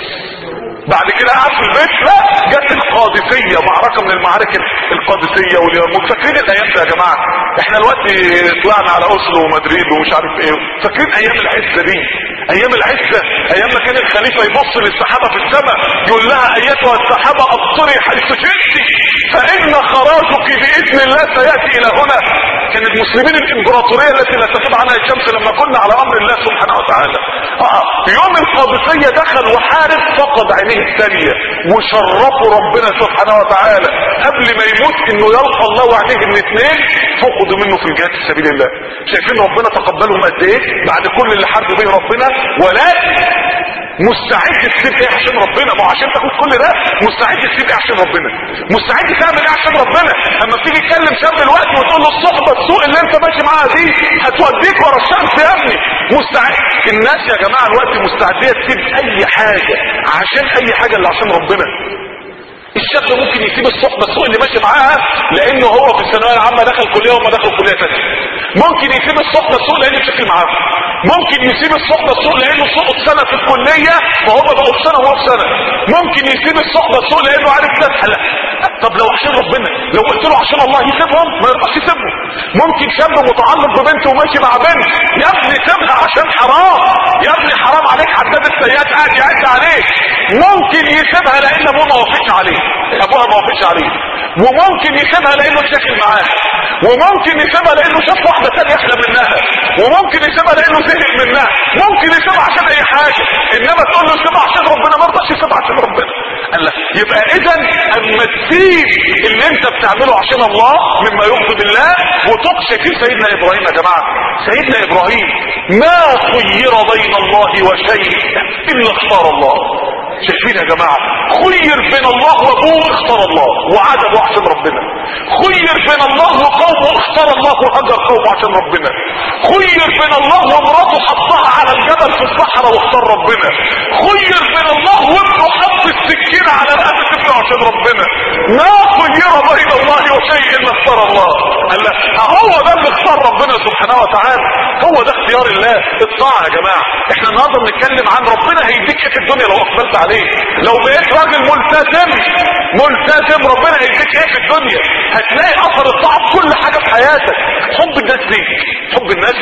بعد كده قعد في البيت، لا جت القادسية، معركة من المعارك القادسية واليرموك. فاكرين الايام دي يا جماعة؟ احنا دلوقتي طلعنا على اوسلو ومدريد ومش عارف ايه. فاكرين ايام العزة دي؟ ايام العزة، ايام ما كان الخليفة يبص للسحابة في السماء يقول لها ايتها السحابة ابصري حيث شئت فان خراجك باذن الله سيأتي الى هنا. كان المسلمين الامبراطورية التي لا تغيب عنها الشمس لما كنا على امر الله سبحانه وتعالى. اه يوم القادسية دخل وحارب فقد عينيه الثانية وشرفوا ربنا سبحانه وتعالى قبل ما يموت انه يلقى الله وعينيه الاثنين فقدوا منه في الجهاد في سبيل الله. شايفين ربنا تقبلهم قد ايه بعد كل اللي حارب به ربنا؟ ولكن مستعد تسيب ايه عشان ربنا؟ ما هو عشان تاخد كل ده مستعد تسيب ايه عشان ربنا؟ مستعد تعمل ايه عشان ربنا؟ اما تيجي تكلم شاب دلوقتي وتقول له الصحبه السوء اللي انت ماشي معاها دي هتوديك ورا الشمس يا ابني. مستعد. الناس يا جماعه الوقت مستعديه تسيب اي حاجه عشان اي حاجه اللي عشان ربنا. الشاب ممكن يسيب الصحبه السوء اللي ماشي معاها لانه هو في الثانويه العامه دخل كليه وما دخل كليه ثانيه. ممكن يسيب الصحبه السوء لانه بشكل معاها. ممكن يسيب الصحبه السوء لانه سقط سنه في الكليه فهم بقوا في سنه وهو في سنه. ممكن يسيب الصحبه السوء لانه عارف تسهل. طب لو عشان ربنا، لو قلت له عشان الله يسيبهم ما يرضاش يسيبهم. ممكن شاب متعلق ببنت وماشي مع بنت، يا ابني سيبها عشان حرام، يا ابني حرام عليك عداد السيئات قاعد يعد عليك. ممكن يسيبها لان ابوها ما وافقش عليه، ابوها ما وافقش عليه. وممكن يسيبها لانه اتشكل معاها، وممكن يسيبها لانه شاف واحده ثانيه احلى منها، وممكن يسيبها لانه زهق منها، ممكن يسيبها عشان اي حاجه. انما تقول له سيبها عشان ربنا ما رضاش يسيبها عشان ربنا. قال لك يبقى اذا اما تسيب اللي انت بتعمله عشان الله مما يغضب الله وتقصي فيه سيدنا ابراهيم. يا جماعه سيدنا ابراهيم ما خير بين الله وشيء الا اختار الله. شايفين يا جماعه؟ خير بين الله وابوه اختار الله وعاد ابوه عشان ربنا. خير بين الله وقومه اختار الله وهجر قومه عشان ربنا. خير بين الله ومراته حطها على الجبل في الصحراء واختار ربنا. خير بين الله وابنه حط السكينه على رقبه ابنه عشان ربنا. ما خير بين الله وشيء الا اختار الله. قال لك هو ده اللي اختار ربنا سبحانه وتعالى، هو ده اختيار الله. الطاعه يا جماعه، احنا النهارده بنتكلم عن ربنا هيديك ايه في الدنيا لو اقبلت عليه. لو بقيت راجل ملتزم ملتزم ربنا هيديك ايه في الدنيا؟ هتلاقي اثر الطاعه في كل حاجه في حياتك. حب الناس ليك، حب الناس.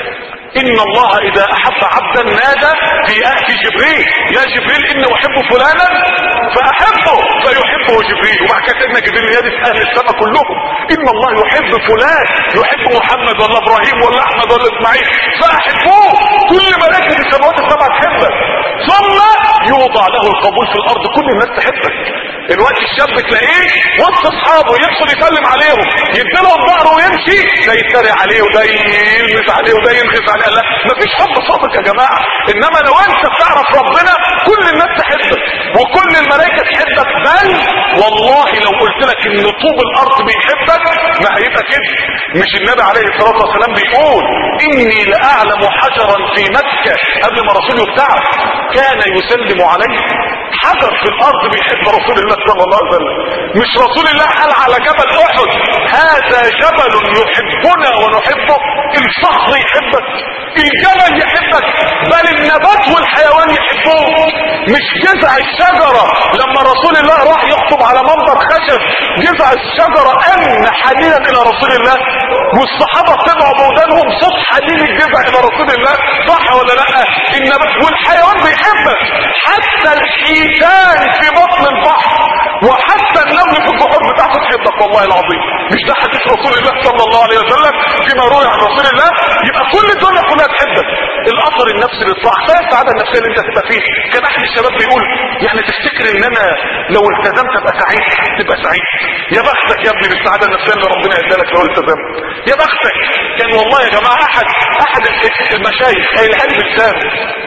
ان الله اذا احب عبدا نادى في اتي جبريل يا جبريل اني احب فلانا فاحبه فيحبه جبريل. وبعد كده سيدنا جبريل ينادي في اهل السماء كلهم ان الله يحب فلان، يحب محمد ولا ابراهيم ولا احمد ولا اسماعيل فاحبوه. كل ملائكه السماوات السبع تحبك، ثم يوضع له القبول في الارض، كل الناس تحبك. الوقت الشاب تلاقيه وسط اصحابه يدخل يسلم عليهم يديلهم ظهره ويمشي، ده يتريق عليه وده يلمس عليه وده ينغز عليه. لا مفيش حب صادق يا جماعه. انما لو انت بتعرف ربنا كل الناس تحبك وكل الملائكه تحبك، بل والله لو قلت لك ان طوب الارض بيحبك ما هيبقى كده. مش النبي عليه الصلاه والسلام بيقول اني لاعلم حجرا في مكه قبل ما رسوله يبتعث كان يسلم عليه؟ حجر في الارض بيحب رسول الله صلى الله عليه وسلم. مش رسول الله قال على جبل احد هذا جبل يحبنا ونحبه؟ الصخر يحبك، الجبل يحبك، بل النبات والحيوان يحبوه. مش جذع الشجره لما رسول الله راح يخطب على منبر خشب جذع الشجره ان حنينا الى رسول الله والصحابه طلعوا بودانهم صوت حنين الجذع الى رسول الله، صح ولا لا؟ النبات والحيوان بيحبك، حتى الحيتان في بطن البحر وحتى النمل في البحور بتاعته تحبك والله العظيم. مش ده حديث رسول الله صلى الله عليه وسلم فيما روي عن رسول الله؟ يبقى كل الدنيا كلها تحبك. الاثر النفسي للطاعه، كفايه السعاده النفسيه اللي انت هتبقى فيه. كان احد الشباب بيقول يعني تفتكر ان انا لو التزمت ابقى سعيد؟ تبقى سعيد. يا بختك يا ابني بالسعاده النفسيه اللي ربنا اداها لك لو التزمت. يا بختك. كان والله يا جماعه احد احد المشايخ قايلها لي بالسام،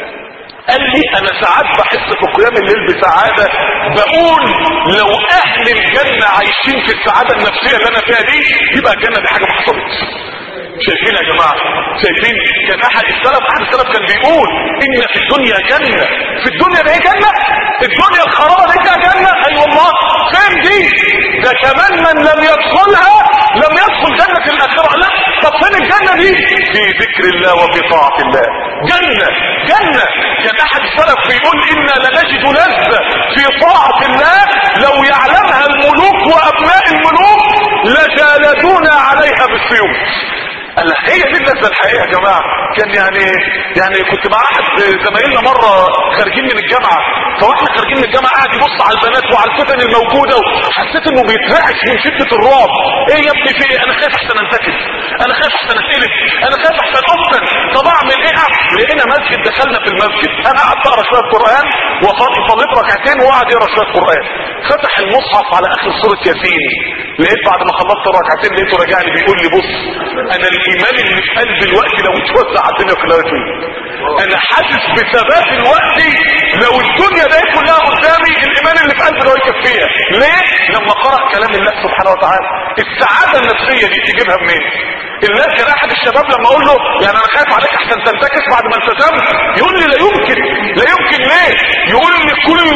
قال لي انا ساعات بحس في قيام الليل بسعاده، بقول لو اهل الجنه عايشين في السعاده النفسيه اللي انا فيها دي يبقى الجنه دي حاجه ما حصلتش. شايفين يا جماعه؟ شايفين؟ كان احد السلف احد السلف كان بيقول ان في الدنيا جنه. في الدنيا ده جنه؟ الدنيا الخرابه دي جنه؟ اي أيوة والله. فين دي؟ ده كمان من لم يدخلها لم يدخل جنه الاخره. لا طب فين الجنه دي؟ في ذكر الله وفي طاعه الله. جنه جنه. كان احد السلف بيقول انا لنجد لذه في طاعه الله لو يعلمها الملوك وابناء الملوك لجالدونا عليها بالسيوف. قال هي دي اللذه الحقيقيه يا جماعه. كان يعني يعني كنت مع احد زمايلنا مره خارجين من الجامعه، فواحنا خارجين من الجامعه قاعد يبص على البنات وعلى الفتن الموجوده وحسيت انه بيترعش من شده الرعب. ايه يا ابني في ايه؟ انا خايف احسن انتكس، انا خايف احسن اتقلب، انا خايف احسن افتن. طب اعمل ايه؟ لقينا مسجد، دخلنا في المسجد، انا قعدت اقرا شويه قران وصليت ركعتين وقعد يقرا شويه قران. فتح المصحف على اخر سوره ياسين، لقيت بعد ما خلصت الركعتين لقيته راجع لي بيقول لي بص انا الايمان اللي في قلبي الوقت لو اتوزع على الدنيا كلها فيه. انا حاسس بثبات الوقت لو الدنيا دي كلها قدامي الايمان اللي في قلبي لو يكفيها. ليه؟ لما قرأ كلام الله سبحانه وتعالى. السعاده النفسيه دي تجيبها منين؟ الله كان احد الشباب لما اقول له يعني انا خايف عليك احسن تنتكس بعد ما التزمت، يقول لي لا يمكن. لا يمكن ليه؟ يقول لي كل ما افتكر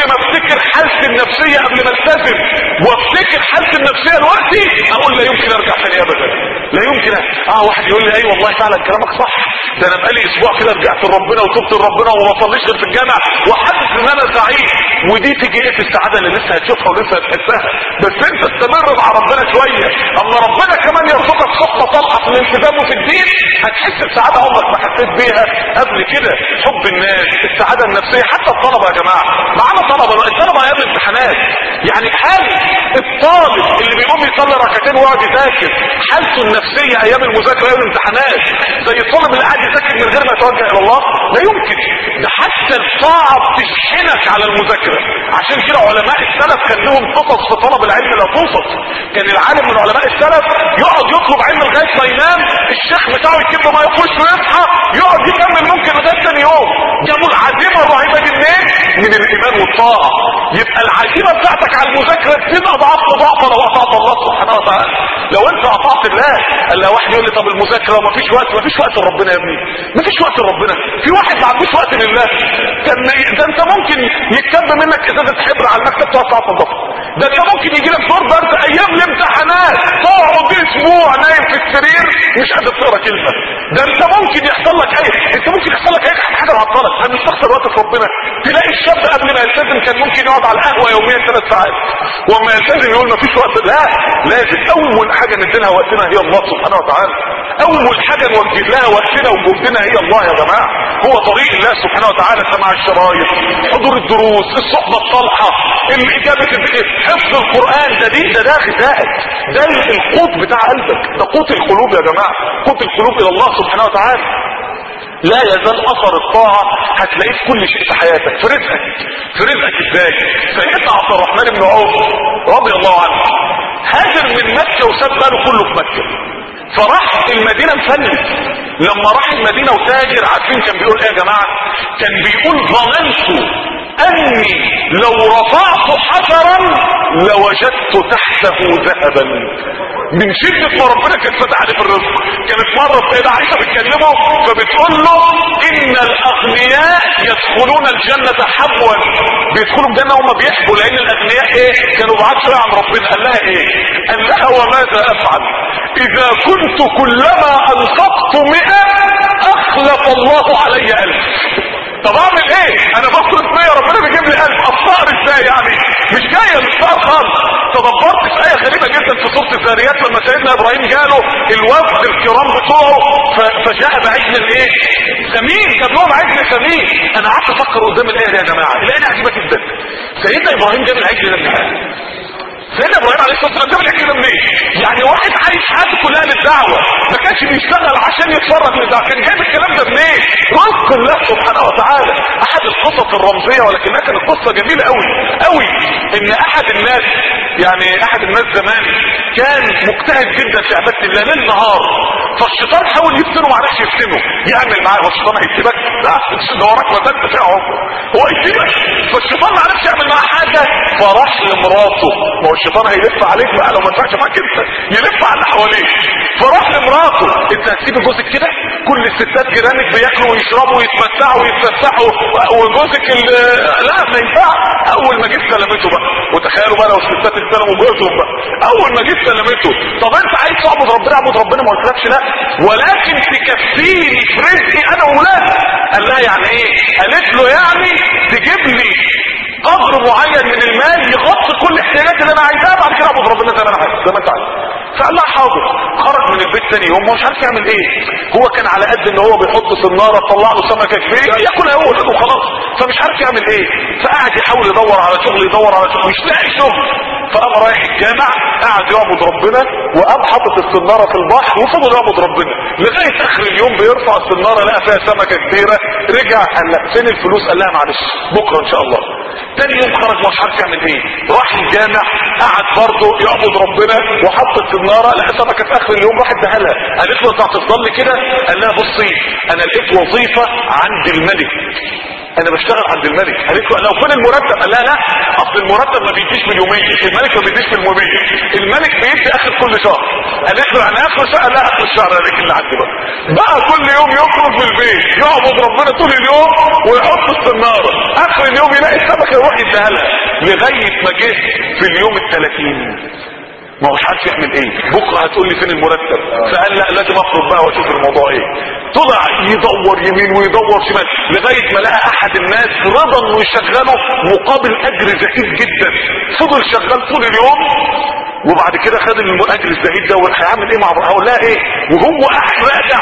افتكر حالتي النفسيه قبل ما التزم وافتكر حالتي النفسيه دلوقتي اقول لا يمكن ارجع تاني ابدا، لا يمكن. اه واحد يقول لي اي والله فعلا كلامك صح، ده انا بقالي اسبوع كده رجعت لربنا وتوبت لربنا وما بصليش غير في الجامع وحاسس ان انا سعيد. ودي تيجي ايه في السعاده اللي لسه هتشوفها ولسه هتحسها؟ بس انت استمر مع ربنا شويه، اما ربنا كمان يرزقك خطه طلقه في الالتزام وفي الدين هتحس بسعاده عمرك ما حسيت بيها قبل كده. حب الناس، السعاده النفسيه، حتى الطلبه يا جماعه، معانا طلبه الطلبه ايام الامتحانات، يعني هل الطالب اللي بيقوم يصلي ركعتين ويقعد يذاكر حالته النفسيه ايام المذاكره ايام الامتحانات زي الطالب اللي قاعد يذاكر من غير ما يتوجه الى الله؟ لا يمكن. ده حتى الطاعه بتشحنك على المذاكره. عشان كده علماء السلف كان لهم قصص في طلب العلم لا توصف. كان العالم من علماء السلف يقعد يطلب علم لغايه ما ينام، الشيخ بتاعه يكب ما يخش ويصحى يقعد يكمل ممكن لغايه ثاني يوم. جابوا العزيمه الرهيبه دي منين؟ من الايمان والطاعه. يبقى العزيمه بتاعتك على المذاكره تزيد اضعاف مضاعفه لو اطعت الله سبحانه وتعالى. لو انت اطعت الله. الا واحد يقول لي طب المذاكره ومفيش وقت. مفيش وقت لربنا يا ابني، مفيش وقت لربنا. في واحد ما عندوش وقت لله. كان ده انت ممكن يتكب منك ازازه حبر على المكتب تقعد ساعه تنظفها. ده انت ممكن يجي لك دور برد ايام الامتحانات تقعد اسبوع نايم في السرير مش قادر تقرا كلمه. ده انت ممكن يحصل لك اي انت ممكن يحصل لك اي حاجه تعطلك. هنستخسر وقت في ربنا. تلاقي الشاب قبل ما يلتزم كان ممكن يقعد على القهوه يوميا ثلاث ساعات، وما يلتزم يقول مفيش وقت. لا، لازم اول حاجه نديلها وقتنا هي الله سبحانه وتعالى. اول حاجه نوجه لها وقتنا وجهدنا هي الله يا جماعه. هو طريق الله سبحانه وتعالى، سماع الشرايط، حضور الدروس، الصحبه الصالحه، الاجابه، حفظ القران. ده دين، ده ده غذائك، ده القوت بتاع قلبك، ده قوت القلوب يا جماعه، قوت القلوب الى الله سبحانه وتعالى. لا يزال اثر الطاعه هتلاقيه في كل شيء في حياتك، في رزقك. في رزقك ازاي؟ سيدنا عبد الرحمن بن عوف رضي الله عنه هاجر من مكه وساب ماله كله في مكه، فراح المدينه مفلس. لما راح المدينه وتاجر، عارفين كان بيقول ايه يا جماعه؟ كان بيقول ظننت اني لو رفعت حجرا لوجدت تحته ذهبا. من شدة ما ربنا كان فتح عليه في الرزق. كانت مرة السيدة عائشة بتكلمه فبتقول له ان الاغنياء يدخلون الجنة حبوا، بيدخلوا الجنة هم بيحبوا، لان الاغنياء ايه؟ كانوا بعاد شوية عن ربنا. قال لها ايه؟ قال لها وماذا افعل اذا كنت كلما انفقت مئة اخلف الله علي الف. طب اعمل ايه؟ انا بصرف مية ربنا بيجيب لي الف. افطار ازاي يعني؟ مش جايه الافطار خالص. تدبرت في ايه غريبه جدا في سوره الذاريات لما سيدنا ابراهيم جاله الوفد الكرام بتوعه فجاء بعجل الايه؟ سمين. جاب لهم عجل سمين. انا قعدت افكر قدام الايه دي يا جماعه، الايه دي عجيبه جدا. سيدنا ابراهيم جاب العجل ده منين؟ سيدنا ابراهيم عليه الصلاه والسلام جاب العجل ده منين؟ يعني واحد عايش حياته كلها للدعوه، ما كانش بيشتغل عشان يتفرج للدعوه، كان جايب الكلام ده منين؟ رزق الله سبحانه وتعالى. احد القصص الرمزيه ولكنها كانت قصه جميله قوي قوي، ان احد الناس يعني احد الناس زمان كان مجتهد جدا في عباده الله ليل نهار، فالشيطان حاول يفتنه ما عرفش يفتنه. يعمل معاه، هو الشيطان هيسيبك؟ لا، ده وراك مزاج بتاعه، هو يسيبك؟ فالشيطان ما عرفش يعمل معاه حاجه، فراح لمراته. ما هو الشيطان هيلف عليك بقى لو ما ينفعش معاك انت، يلف على اللي حواليك. فراح لمراته، انت هتسيب جوزك كده؟ كل الستات جيرانك بياكلوا ويشربوا ويتمتعوا ويتفسحوا وجوزك لا ما ينفعش. اول ما جيت سلامته بقى، وتخيلوا بقى لو الستات استلموا جوزهم بقى، اول ما جيت سلامته، طب انت عايز تعبد ربنا اعبد ربنا، ما قلتلكش لا، ولكن تكفيني في رزقي انا وولادي. قال لها يعني ايه؟ قالت له يعني تجيب لي قدر معين من المال يغطي كل احتياجات اللي انا عايزها، بعد كده اعبد ربنا زي ما انا عايز زي ما انت عايز. فقال لها حاضر. خرج من البيت ثاني يوم مش عارف يعمل ايه. هو كان على قد ان هو بيحط سناره تطلع له سمكه كبيره ياكلها هو ولاده وخلاص، فمش عارف يعمل ايه. فقعد يحاول يدور على شغل يدور على شغل مش لاقي شغل. فقام رايح الجامع قعد يعبد ربنا، وقام حاطط السناره في البحر وفضل يعبد ربنا لغايه اخر اليوم. بيرفع السناره لقى فيها سمكه كبيره. رجع قال لها فين الفلوس؟ قال لها معلش بكره ان شاء الله. تاني يوم خرج مش عارف يعمل ايه، راح الجامع قعد برضه يعبد ربنا وحط السناره لقى سمكه في اخر اليوم. راح اداها لها قالت له انت هتفضل لي كده؟ قال لها بصي انا لقيت وظيفه عند الملك انا بشتغل عند الملك. قالت له لو فين المرتب؟ قال لا لا، اصل المرتب ما بيديش باليومين، الملك ما بيديش باليومين، الملك بيدي اخر كل شهر. قالت له يعني اخر شهر؟ لا اخر الشهر عليك اللي عندي بقى. بقى كل يوم يخرج من البيت يعبد ربنا طول اليوم ويحط السناره، اخر اليوم يلاقي السمكه يروح يديها لها، لغايه ما جه في اليوم الثلاثين ما هوش عارف يعمل ايه. بكره هتقول لي فين المرتب؟ فقال لا لازم اخرج بقى واشوف الموضوع ايه. طلع يدور يمين ويدور شمال لغايه ما لقى احد الناس رضى انه يشغله مقابل اجر زهيد جدا. فضل شغال طول اليوم، وبعد كده خد الاجر الزهيد ده وهيعمل ايه مع هقول لها ايه وهو قاعد راجع،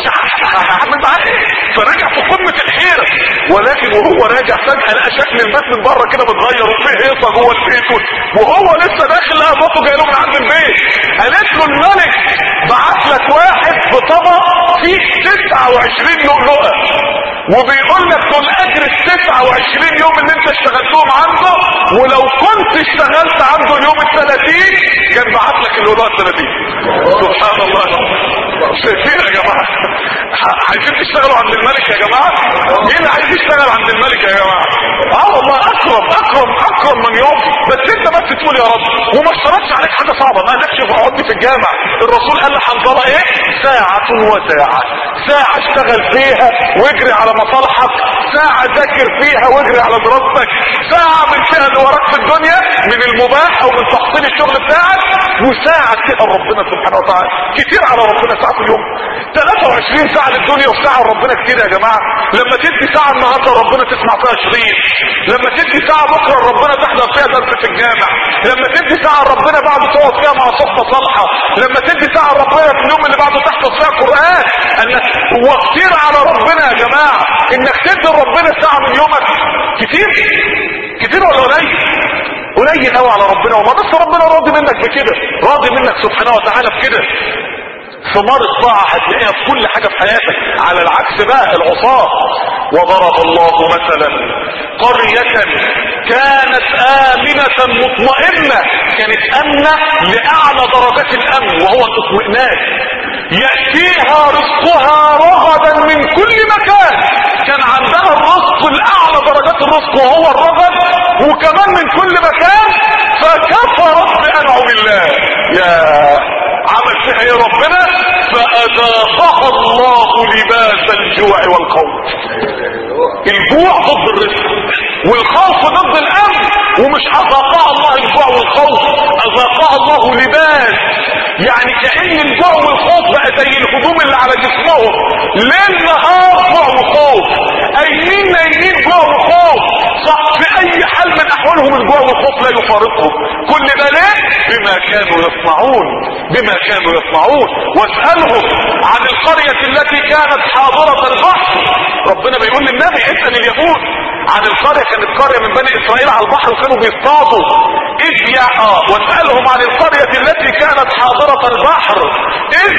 هعمل معاه ايه؟ فرجع في قمه الحيره، ولكن وهو راجع فجاه لقى شكل البيت من بره كده متغير وفيه هيصه جوه البيت، وهو لسه داخل لقى مراته جايه له من عند البيت. قالت له الملك بعت لك واحد بطبق فيه تسعة وعشرين لؤلؤه، وبيقول لك دول اجر ال تسعة وعشرين يوم اللي انت اشتغلتهم عنده، ولو كنت اشتغلت عنده اليوم الثلاثين كان بعت لك اللؤلؤه الثلاثين. سبحان الله. شايفين يا جماعه؟ عايزين تشتغلوا عند الملك يا جماعه؟ مين اللي عايز يشتغل عند الملك يا جماعه؟ اه والله اكرم اكرم اكرم من يوفي، بس انت بس تقول يا رب، وما اشترطش عليك حاجه صعبه. ما قالكش اقعد في الجامع، الرسول قال لحنظله ايه؟ ساعه وساعه، ساعه اشتغل فيها واجري على مصالحك، ساعه ذاكر فيها واجري على دراستك، ساعه من فيها اللي وراك في الدنيا من المباح او من تحصيل الشغل بتاعك، وساعه تسال ربنا سبحانه وتعالى. كتير على ربنا ساعه في اليوم، ثلاثة وعشرين ساعه للدنيا وساعه ربنا كتير يا جماعه. لما تدي ساعه النهارده ربنا تسمع فيها شريط، لما تدي ساعه بكره ربنا تحضر فيها درس في الجامع، لما تدي ساعه ربنا بعد تقعد فيها مع صحبه صالحه، لما تدي ساعه ربنا في اليوم اللي بعده تحفظ فيها قران. انك هو كتير على ربنا يا جماعه انك تدي ربنا ساعه من يومك. كتير كتير ولا قليل؟ قليل قوي على ربنا. وما بس ربنا راضي منك بكده، راضي منك سبحانه وتعالى بكده. ثمار الطاعه هتلاقيها في كل حاجه في حياتك. على العكس بقى العصاه. وضرب الله مثلا قريه كانت امنه مطمئنه، كانت امنه لاعلى درجات الامن وهو الاطمئنان، ياتيها رزقها رغدا من كل مكان. كان عندها الرزق الاعلى درجات الرزق وهو الرغد، وكمان من كل مكان. فكفرت بانعم الله. يا عمل فيها ايه ربنا؟ فاذاقها الله لباس الجوع والخوف. الجوع ضد الرزق والخوف ضد الامن، ومش اذاقها الله الجوع والخوف، اذاقها الله لباس. يعني كأن الجوع والخوف بقى زي الهدوم اللي على جسمهم، ليل نهار جوع وخوف، قايمين نايمين جوع وخوف. صح، في اي حال من احوالهم الجوع والخوف لا يفارقهم. كل ده ليه؟ بما كانوا يصنعون، بما كانوا يصنعون. واسألهم عن القرية التي كانت حاضرة البحر. ربنا بيقول للنبي اسأل اليهود عن القرية، كانت قرية من بني اسرائيل على البحر وكانوا بيصطادوا. اذ يا اه واسألهم عن القرية التي كانت حاضرة البحر اذ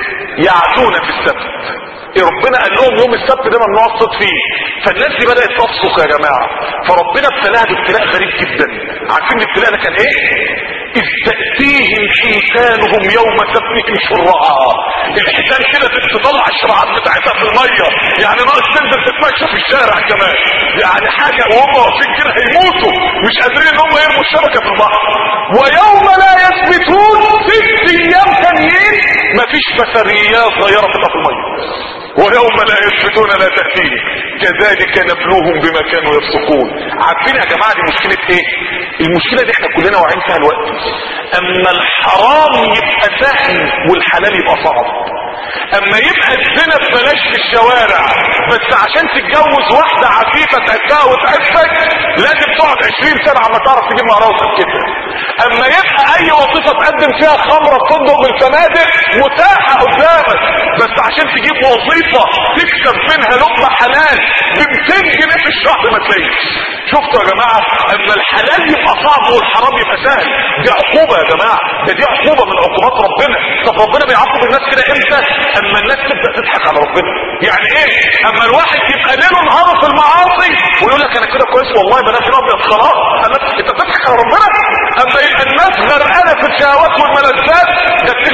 يعتون في السبت. ربنا قال لهم يوم السبت ده ممنوع الصيد فيه، فالناس دي بدأت تفسق يا جماعة. فربنا ابتلاها بابتلاء غريب جدا. عارفين الابتلاء ده كان ايه؟ اذ تأتيهم حيتانهم يوم سبتهم شرعا. الحيتان كده تطلع الشرعات بتاعتها في المية، يعني ناقص تنزل تتمشى في الشارع كمان، يعني حاجة وهم واقفين كده هيموتوا مش قادرين ان هم يرموا الشبكة في البحر. ويوم لا يثبتون، ست ايام تانيين مفيش بسريات صغيرة تبقى في المية. ويوم لا يثبتون لا تأتيه كذلك نبلوهم بما كانوا يفسقون. عارفين يا جماعة دي مشكلة ايه؟ المشكلة دي احنا كلنا واعيين فيها الوقت. اما الحرام يبقى سهل والحلال يبقى صعب. اما يبقى الزنا ببلاش في الشوارع، بس عشان تتجوز واحدة عفيفة تعبها وتعفك لازم تقعد عشرين سنة عما تعرف تجيب مهراوتك كده. اما يبقى اي وظيفة تقدم فيها خمرة فندق من الفنادق متاحة قدامك، بس عشان تجيب وظيفة تكسب منها لقمة حلال ب مئتين جنيه في الشهر ما تلاقيش. شفتوا يا جماعة؟ اما الحلال يبقى صعب والحرام يبقى سهل، دي عقوبة يا جماعة، ده دي عقوبة من عقوبات ربنا. طب ربنا بيعاقب الناس كده امتى؟ اما الناس تبدأ تضحك على ربنا. يعني ايه؟ اما الواحد يبقى ليله نهاره في المعاصي ويقول لك انا كده كويس والله بناتي ابيض خلاص، انت بتضحك على ربنا. اما يبقى الناس غرقانه في الشهوات والملذات، ده التلفزيون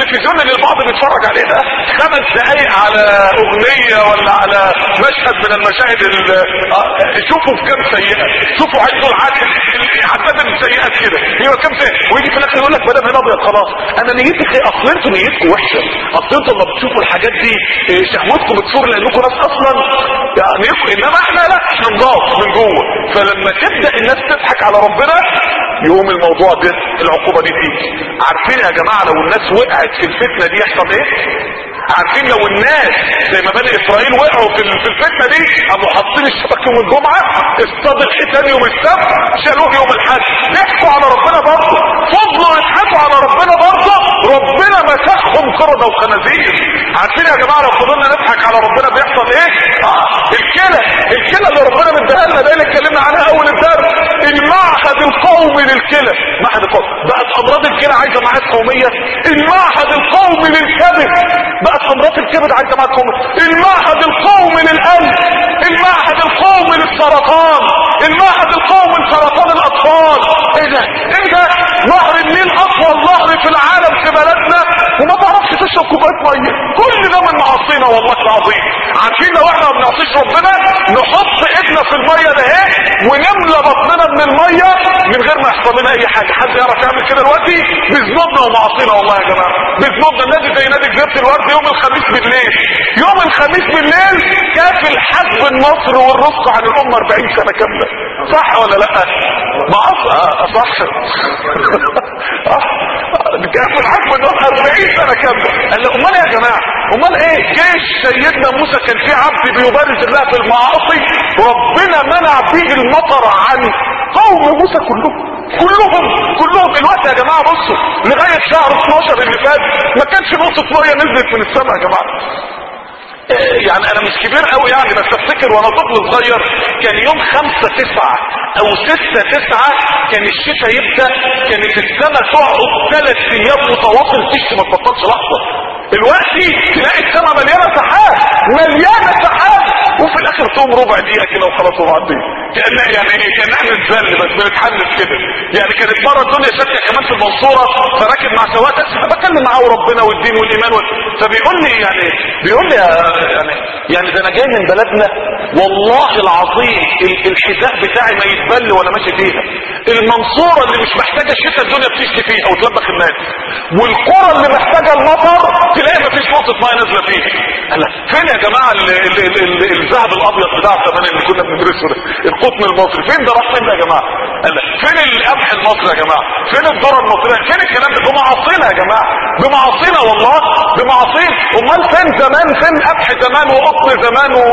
التلفزيون اللي البعض بيتفرج عليه ده خمس دقايق على اغنية ولا على مشهد من المشاهد اللي شوفوا في كام سيئة، شوفوا عايزوا العدد عدد السيئات كده يبقى كام سيئة، ويجي في الاخر يقول لك بدل هنا ابيض خلاص انا نيتي خير. اصل انتوا نيتكم وحشة، اصل انتوا لما بتشوفوا الحاجات دي شهوتكم بتصور لانكم ناس اصلا يعني، انما احنا لا، احنا نضاف من جوه. فلما تبدا الناس تضحك على ربنا يقوم الموضوع ده العقوبه دي تيجي. عارفين يا جماعه لو الناس وقعت في الفتنه دي يحصل ايه؟ عارفين لو الناس زي ما بني اسرائيل وقعوا في في الفتنه دي، قاموا حاطين الشبك يوم الجمعه، اصطاد الحيتان يوم السبت، شالوه يوم الاحد، ضحكوا على ربنا برضه، فضلوا يضحكوا على ربنا برضه، ربنا مسخهم قردة وخنازير. عارفين يا جماعه لو فضلنا نضحك على ربنا بيحصل ايه؟ آه الكلى، الكلى اللي ربنا مديها لنا ده اللي اتكلمنا عنها اول الدرس، المعهد القومي للكلى، معهد القومي بقت امراض الكلى عايزه معهد قوميه، المعهد القومي للكبد بقت امراض الكبد عايزه معهد قومي، المعهد القومي للقلب، المعهد القومي للسرطان، المعهد القومي لسرطان الاطفال. ايه ده؟ ايه ده؟ نهر النيل اطول نهر في العالم في بلدنا وما تعرفش تشرب كوبايه ميه، كل ده من معاصينا والله العظيم. عارفين لو احنا ما بنعصيش ربنا نحط ايدنا في الميه ده ايه ونملى بطننا من الميه من غير ما يحصل لنا اي حاجه. حد يعرف يعمل كده دلوقتي؟ بذنوبنا ومعاصينا والله يا جماعه، بذنوبنا. النادي زي نادي جزيره الورد يوم الخميس بالليل، يوم الخميس بالليل كافل حجب النصر والرزق عن الامه أربعين سنه كامله، صح ولا لا؟ معصى صح كافل حجب النصر أربعين سنه كامله. قال له امال يا جماعه، امال ايه؟ جيش سيدنا موسى كان في عبد بيبارز الله في المعاصي، ربنا منع فيه المطر عن قوم موسى كلهم كلهم كلهم. الوقت يا جماعه بصوا لغايه شهر اتناشر اللي فات ما كانش نقطه ميه نزلت من السماء يا جماعه. يعني انا مش كبير قوي يعني، بس افتكر وانا طفل صغير كان يوم خمسة تسعة او ستة تسعة كان الشتاء يبدأ، كانت السماء تقعد ثلاث ايام متواصل تشتي ما تبطلش لحظة. دلوقتي تلاقي السماء مليانة سحاب مليانة سحاب وفي الاخر تقوم ربع دقيقة كده وخلاص وبعدين كأن يعني ايه كان احنا نتذل بس بنتحمس كده. يعني كانت مرة الدنيا شتى كمان في المنصورة، فراكب مع سواق تاكسي فبتكلم معاه وربنا والدين والايمان وال... فبيقول لي يعني بيقول لي يعني يعني ده انا جاي من بلدنا والله العظيم الحذاء بتاعي ما يتبل ولا ماشي فيها، المنصورة اللي مش محتاجة الشتاء الدنيا بتشتي فيها وتلبخ الناس، والقرى اللي محتاجة المطر تلاقي ما فيش نقطة ميه نازلة فيها. قال فين يا جماعة الذهب الابيض بتاع زمان اللي كنا بندرسه ده، القطن المصري فين ده؟ راح فين ده يا جماعة؟ قال فين القمح المصري يا جماعة؟ فين الذرة المصرية؟ فين الكلام ده؟ بمعاصينا يا جماعة، بمعاصينا والله بمعاصينا. امال فين زمان؟ فين قمح زمان وقطن زمان و...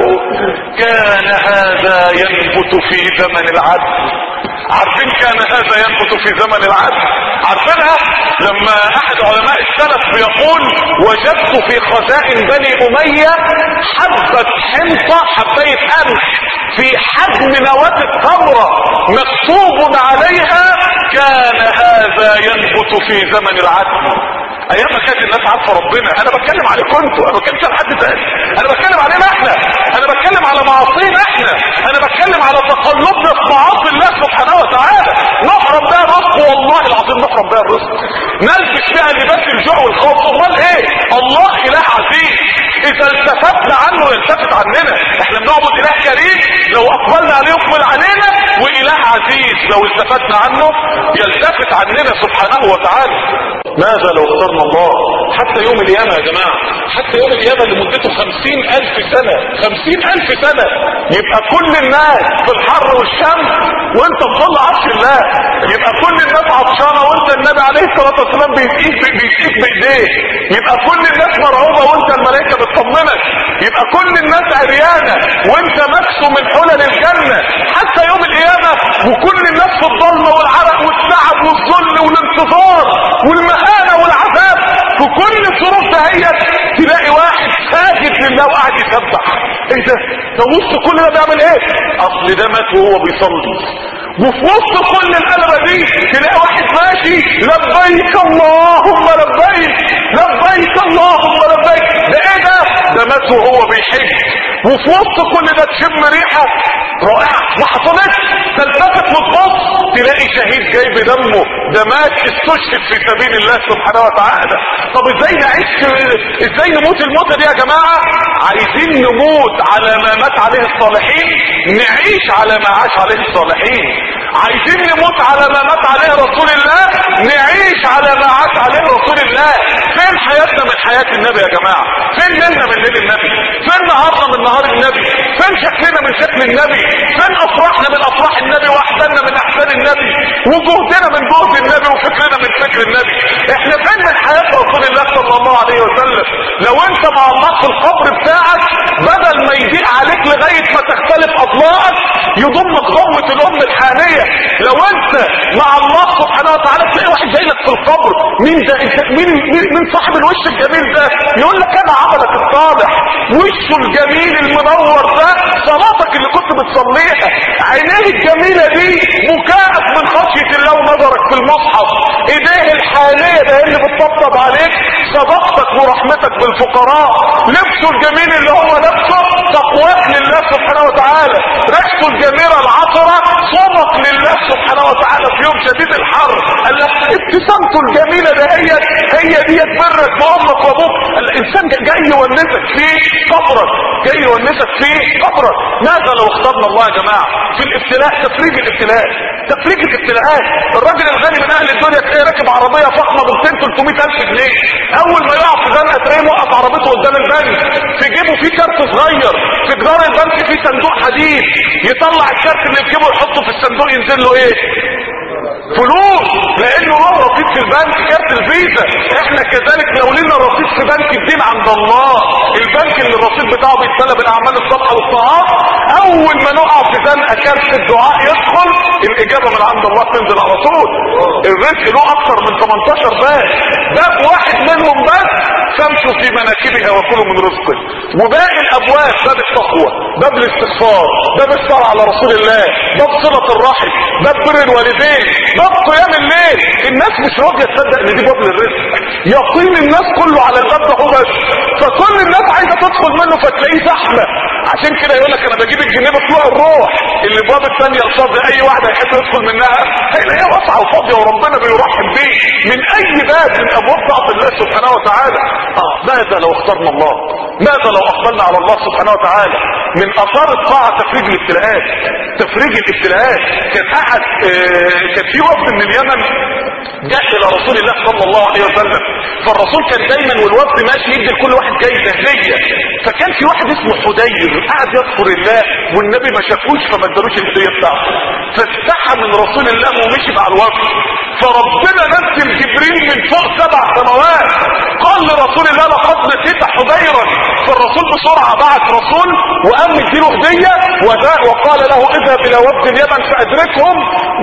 كان هذا ينبت في زمن العدل. عارفين كان هذا ينبت في زمن العدل؟ عارفينها؟ لما احد علماء السلف بيقول وجدت في خزائن بني امية حبة حنطة، حباية قمح في حجم نواة التمرة مكتوب عليها كان هذا ينبت في زمن العدل. ايام ما كانت الناس عارفه ربنا. انا بتكلم عليكم انتوا، انا ما بتكلمش على حد تاني، انا بتكلم علينا احنا، انا بتكلم على معاصينا احنا، انا بتكلم على تقلبنا في معاصي الله سبحانه وتعالى. نحرم بها الرزق والله العظيم، نحرم بها الرزق، نلبس بها لباس الجوع والخوف. امال ايه؟ الله اله عزيز، اذا التفتنا عنه يلتفت عننا. احنا بنعبد اله كريم لو اقبلنا عليه يقبل علينا، واله عزيز لو التفتنا عنه يلتفت عننا سبحانه وتعالى. ماذا لو اخترنا الله؟ حتى يوم القيامة يا جماعة، حتى يوم القيامة اللي مدته خمسين الف سنة، خمسين الف سنة يبقى كل الناس في الحر والشمس وانت في ظل عرش الله، يبقى كل الناس عطشانة وانت النبي عليه الصلاة والسلام بيسقيك بيسقيك بايديه، يبقى كل الناس مرعوبة وانت الملائكة بتطمنك، يبقى كل الناس عريانة وانت مكسو من حلل الجنة حتى يوم القيامة، وكل الناس في الظلمة والعرق والتعب والذل والانتظار والمهانة والعذاب. في كل الظروف دهيت تلاقي واحد ساجد لله وقاعد يسبح. ايه ده؟ ده وسط كل ده بيعمل ايه؟ اصل ده مات وهو بيصلي، وفي وسط كل القلبة دي تلاقي واحد ماشي لبيك اللهم لبيك لبيك اللهم لبيك، ده ايه ده؟ ده مات وهو بيحج. وفي وسط كل ده تشم ريحة رائعة ما حصلتش، تلتفت وتبص تلاقي شهيد جاي بدمه، ده مات استشهد في سبيل الله سبحانه وتعالى. طب ازاي نعيش، ازاي نموت الموتة دي يا جماعة؟ عايزين نموت على ما مات عليه الصالحين، نعيش على ما عاش عليه الصالحين. عايزين نموت على ما مات عليه رسول الله، نعيش على ما عاش عليه رسول الله. فين حياتنا من حياة النبي يا جماعة؟ فين ليلنا من ليل النبي؟ فين نهارنا من نهار النبي؟ فين شكلنا من شكل النبي؟ فين افراحنا من افراح النبي، واحزاننا من احزان النبي، وجهدنا من جهد النبي، وفكرنا من فكر النبي؟ احنا فين من حياة رسول الله صلى الله عليه وسلم؟ لو انت مع الله في القبر بتاعك، بدل ما يضيق عليك لغاية ما تختلف اضلاعك، يضمك ضمة الام الحانية. لو انت مع الله سبحانه وتعالى تلاقي واحد جاي لك في القبر، مين ده؟ انت مين, مين, مين صاحب الوش الجميل ده؟ يقول لك انا عملك الصالح، وشه الجميل المنور ده صلاتك اللي كنت بتصليها، عينيه الجميلة دي بكاءك من خشية الله ونظرك في المصحف، ايديه الحانية ده اللي بتطبطب عليك، صدقتك ورحمتك بالفقراء، لبسه الجميل اللي هو لبسه تقواك لله سبحانه وتعالى، ريحته الجميلة العطرة صومك لله سبحانه وتعالى في يوم شديد الحر، ابتسامته الجميلة ده هي هي دي برك بأمك وابوك. الانسان جاي يونسك في قبرك، جاي يونسك في قبرك. ماذا لو اخترنا الله يا جماعة في الابتلاء؟ تفريج الابتلاء، تفريج الابتلاءات. الراجل الغني من اهل الدنيا تلاقيه راكب عربية فخمة ب مئتين ثلاثمائة الف جنيه، اول ما يقع في زنقة تلاقيه موقف عربيته قدام البنك، في جيبه فيه كارت صغير، في جدار البنك فيه صندوق حديد، يطلع الكارت اللي في جيبه يحطه في الصندوق ينزل له ايه؟ فلوس، لانه له رصيد في البنك، كارت الفيزا. احنا كذلك لو لنا رصيد في بنك الدين عند الله، البنك اللي الرصيد بتاعه بيتسلى بالاعمال الصالحه والطاعات، اول ما نقع في زنقه كارت الدعاء يدخل، الاجابه من عند الله تنزل على طول. الرزق له اكثر من ثمانية عشر باب، باب واحد منهم بس فامشوا في مناكبها وكلوا من رزقه، وباقي الابواب باب التقوى، باب الاستغفار، باب الصلاه على رسول الله، باب صله الرحم، باب بر الوالدين، باب قيام الليل. الناس مش راضيه تصدق ان دي باب للرزق، يقين الناس كله على الباب ده هو بس، فكل الناس عايزه تدخل منه فتلاقيه زحمه. عشان كده يقول لك انا بجيب الجنيه بطلوع الروح، اللي الباب الثانيه الفاضيه اي واحد هيحب يدخل منها هيلاقيها واسعه وفاضيه، وربنا بيرحب بيه من اي باب من ابواب طاعه الله سبحانه وتعالى. اه ماذا لو اخترنا الله؟ ماذا لو اقبلنا على الله سبحانه وتعالى؟ من اثار الطاعه تفريج الابتلاءات، تفريج الابتلاءات. كان احد آه كان في وفد من اليمن جاء الى رسول الله صلى الله عليه وسلم، فالرسول كان دايما والوفد ماشي يدي لكل واحد جايزه هديه، فكان في واحد اسمه حدير قاعد يذكر الله والنبي ما شافوش فما ادالوش الهديه بتاعته، فاستحى من رسول الله ومشي مع الوفد، فربنا نزل جبريل من فوق سبع سماوات قال لرسول الله لقد نسيت حديرا، فالرسول بسرعه بعت رسول وقام مديله هديه وقال له اذهب الى وفد اليمن فادركهم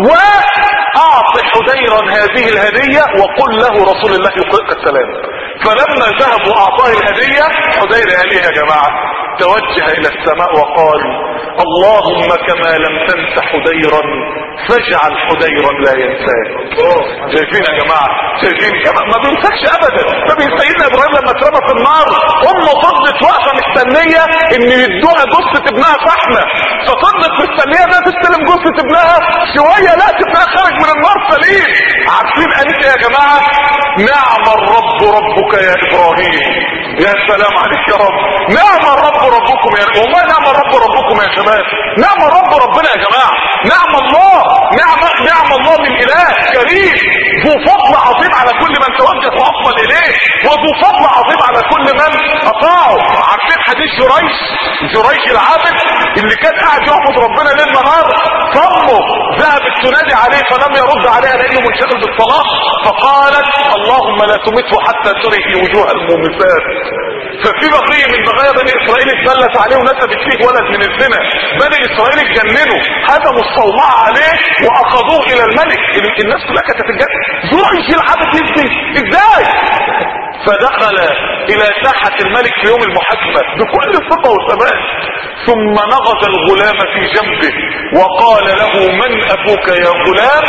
واعط حديرا هذه الهديه وقل له رسول الله يقرئك السلام. فلما ذهب واعطاه الهديه، حدير قال ايه يا جماعه؟ توجه الى السماء وقال اللهم كما لم تنس حديرا فاجعل حديرا لا ينساك. شايفين يا جماعه؟ شايفين ما بينساكش ابدا. نبي سيدنا ابراهيم لما اترمى في النار امه فضلت واقفه مستنيه ان يدوها جثه ابنها فحمه، ففضلت مستنيه انها تستلم جثه ابنها، شويه لا ابنها خرج من النار سليم. عارفين قالت ايه يا جماعه؟ نعم الرب ربك يا ابراهيم. يا سلام عليك يا رب. نعم الرب ربكم يا رب. والله نعم الرب ربكم يا شباب، نعم الرب ربنا يا جماعه، نعم الله، نعم نعم الله من اله كريم ذو فضل عظيم على كل من توجه واقبل اليه، وذو فضل عظيم على كل من اطاعه. عارفين حديث جريش جريش العابد اللي كان قاعد يعبد ربنا ليل نهار، فامه ذهبت تنادي عليه فلم يرد عليها لانه منشغل بالصلاه، فقالت اللهم لا تمته حتى تري وجوه المومسات. ففي بقيه من بقايا بني اسرائيل اتدلت عليه ونسبت فيه ولد من الزنا، بني اسرائيل اتجننوا هدموا الصومعه عليه واخذوه الى الملك. الناس كلها كانت تتجنن، جريش العابد يزني ازاي؟ ف فدخل الى ساحة الملك في يوم المحاكمة بكل ثقة وثبات، ثم نغز الغلام في جنبه وقال له من ابوك يا غلام؟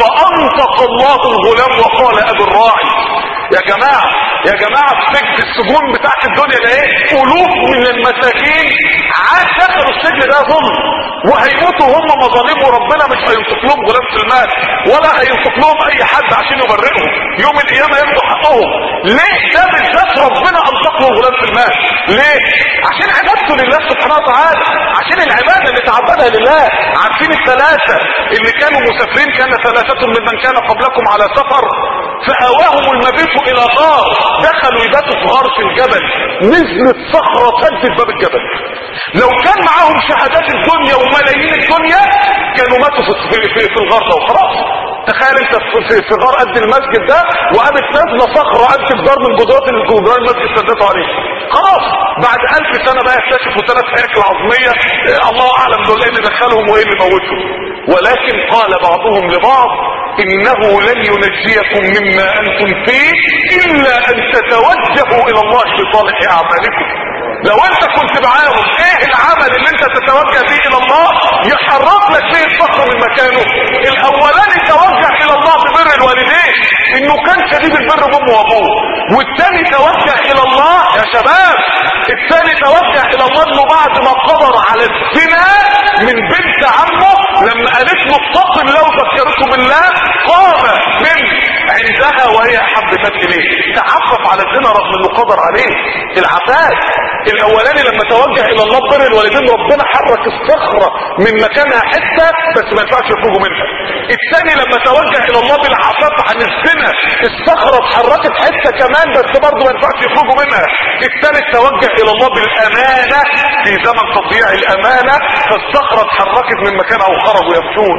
فانطق الله الغلام وقال ابي الراعي. يا جماعة يا جماعة السجن السجون بتاعت الدنيا ده ايه؟ الوف من المساكين عاد دخلوا السجن ده ظلم وهيموتوا هم مظالم، وربنا مش هينطق لهم غلام في المال ولا هينطق لهم اي حد عشان يبرئهم يوم القيامة ياخدوا حقهم. ليه ده بالذات ربنا انطق له غلام في المال؟ ليه؟ عشان عبادته لله سبحانه وتعالى، عشان العبادة اللي تعبدها لله. عارفين الثلاثة اللي كانوا مسافرين، كان ثلاثة ممن كان قبلكم على سفر فآواهم المبيت الى غار، دخلوا يباتوا في غار في الجبل، نزلت صخرة سدت باب الجبل. لو كان معاهم شهادات الدنيا وملايين الدنيا كانوا ماتوا في, في, في الغار ده وخلاص. تخيل انت في, في غار قد المسجد ده وقامت نازله صخره قد الدار من جدرات الجدران المسجد سدتوا عليه، خلاص بعد ألف سنه بقى يكتشفوا ثلاث هياكل عظميه، اه الله اعلم دول ايه اللي دخلهم وايه اللي موتهم. ولكن قال بعضهم لبعض انه لن ينجيكم مما انتم فيه الا ان تتوجهوا الى الله بصالح اعمالكم. لو انت كنت معاهم ايه العمل اللي انت تتوجه فيه الى الله يحرك لك فيه الصخر من مكانه؟ الاولاني توجه الى الله ببر الوالدين انه كان شديد البر بامه وابوه، والثاني توجه الى الله يا شباب الثاني توجه الى الله انه بعد ما قدر على الزنا من بنت عمه لما قالت له اتق الله وذكرته بالله قام من عندها وهي احبتك اليه، تعفف على الزنا رغم انه قدر عليه. العفاف الاولاني لما توجه الى الله بر الوالدين ربنا حرك الصخره من مكانها حته بس ما ينفعش يخرجوا منها. الثاني لما توجه الى الله بالعفاف عن الزنا الصخره اتحركت حته كمان بس برضه ما ينفعش يخرجوا منها. الثالث توجه الى الله بالامانه في زمن تضييع الامانه فالصخره اتحركت من مكانها وخرجوا يمشون.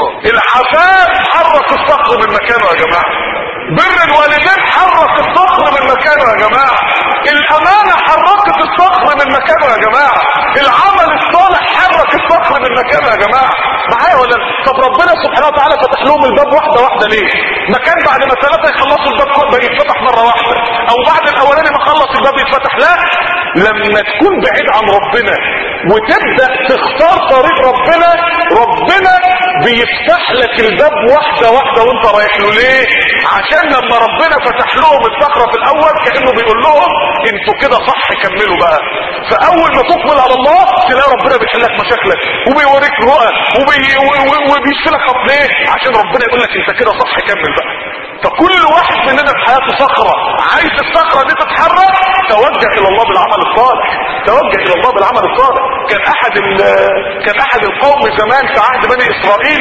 العفاف حرك الصخر من مكانه يا جماعه، بر الوالدين حرك الصخر من مكانه يا جماعه، الامانه حركت الصخر من مكانه يا جماعه، العمل الصالح حرك الصخر من مكانه يا جماعه. معايا ولا؟ طب ربنا سبحانه وتعالى فتح لهم الباب واحده واحده ليه؟ ما كان بعد ما ثلاثه يخلصوا الباب كله يتفتح مره واحده، او بعد الاولاني ما خلص الباب يتفتح؟ لا، لما تكون بعيد عن ربنا وتبدا تختار طريق ربنا ربنا بيفتح لك الباب واحده واحده وانت رايح له. ليه؟ عشان لما ربنا فتح لهم الصخره في الاول كانه بيقول لهم انتوا كده صح كملوا بقى. فاول ما تقبل على الله تلاقي ربنا بيحل لك مشاكلك وبيوريك رؤى وبي... وبيشفي لك اطليه عشان ربنا يقول لك انت كده صح كمل بقى. فكل واحد مننا في حياته صخره، عايز الصخره دي تتحرك توجه الى الله بالعمل الصالح، توجه الى الله بالعمل الصالح. كان احد ال... كان احد القوم زمان في عهد بني اسرائيل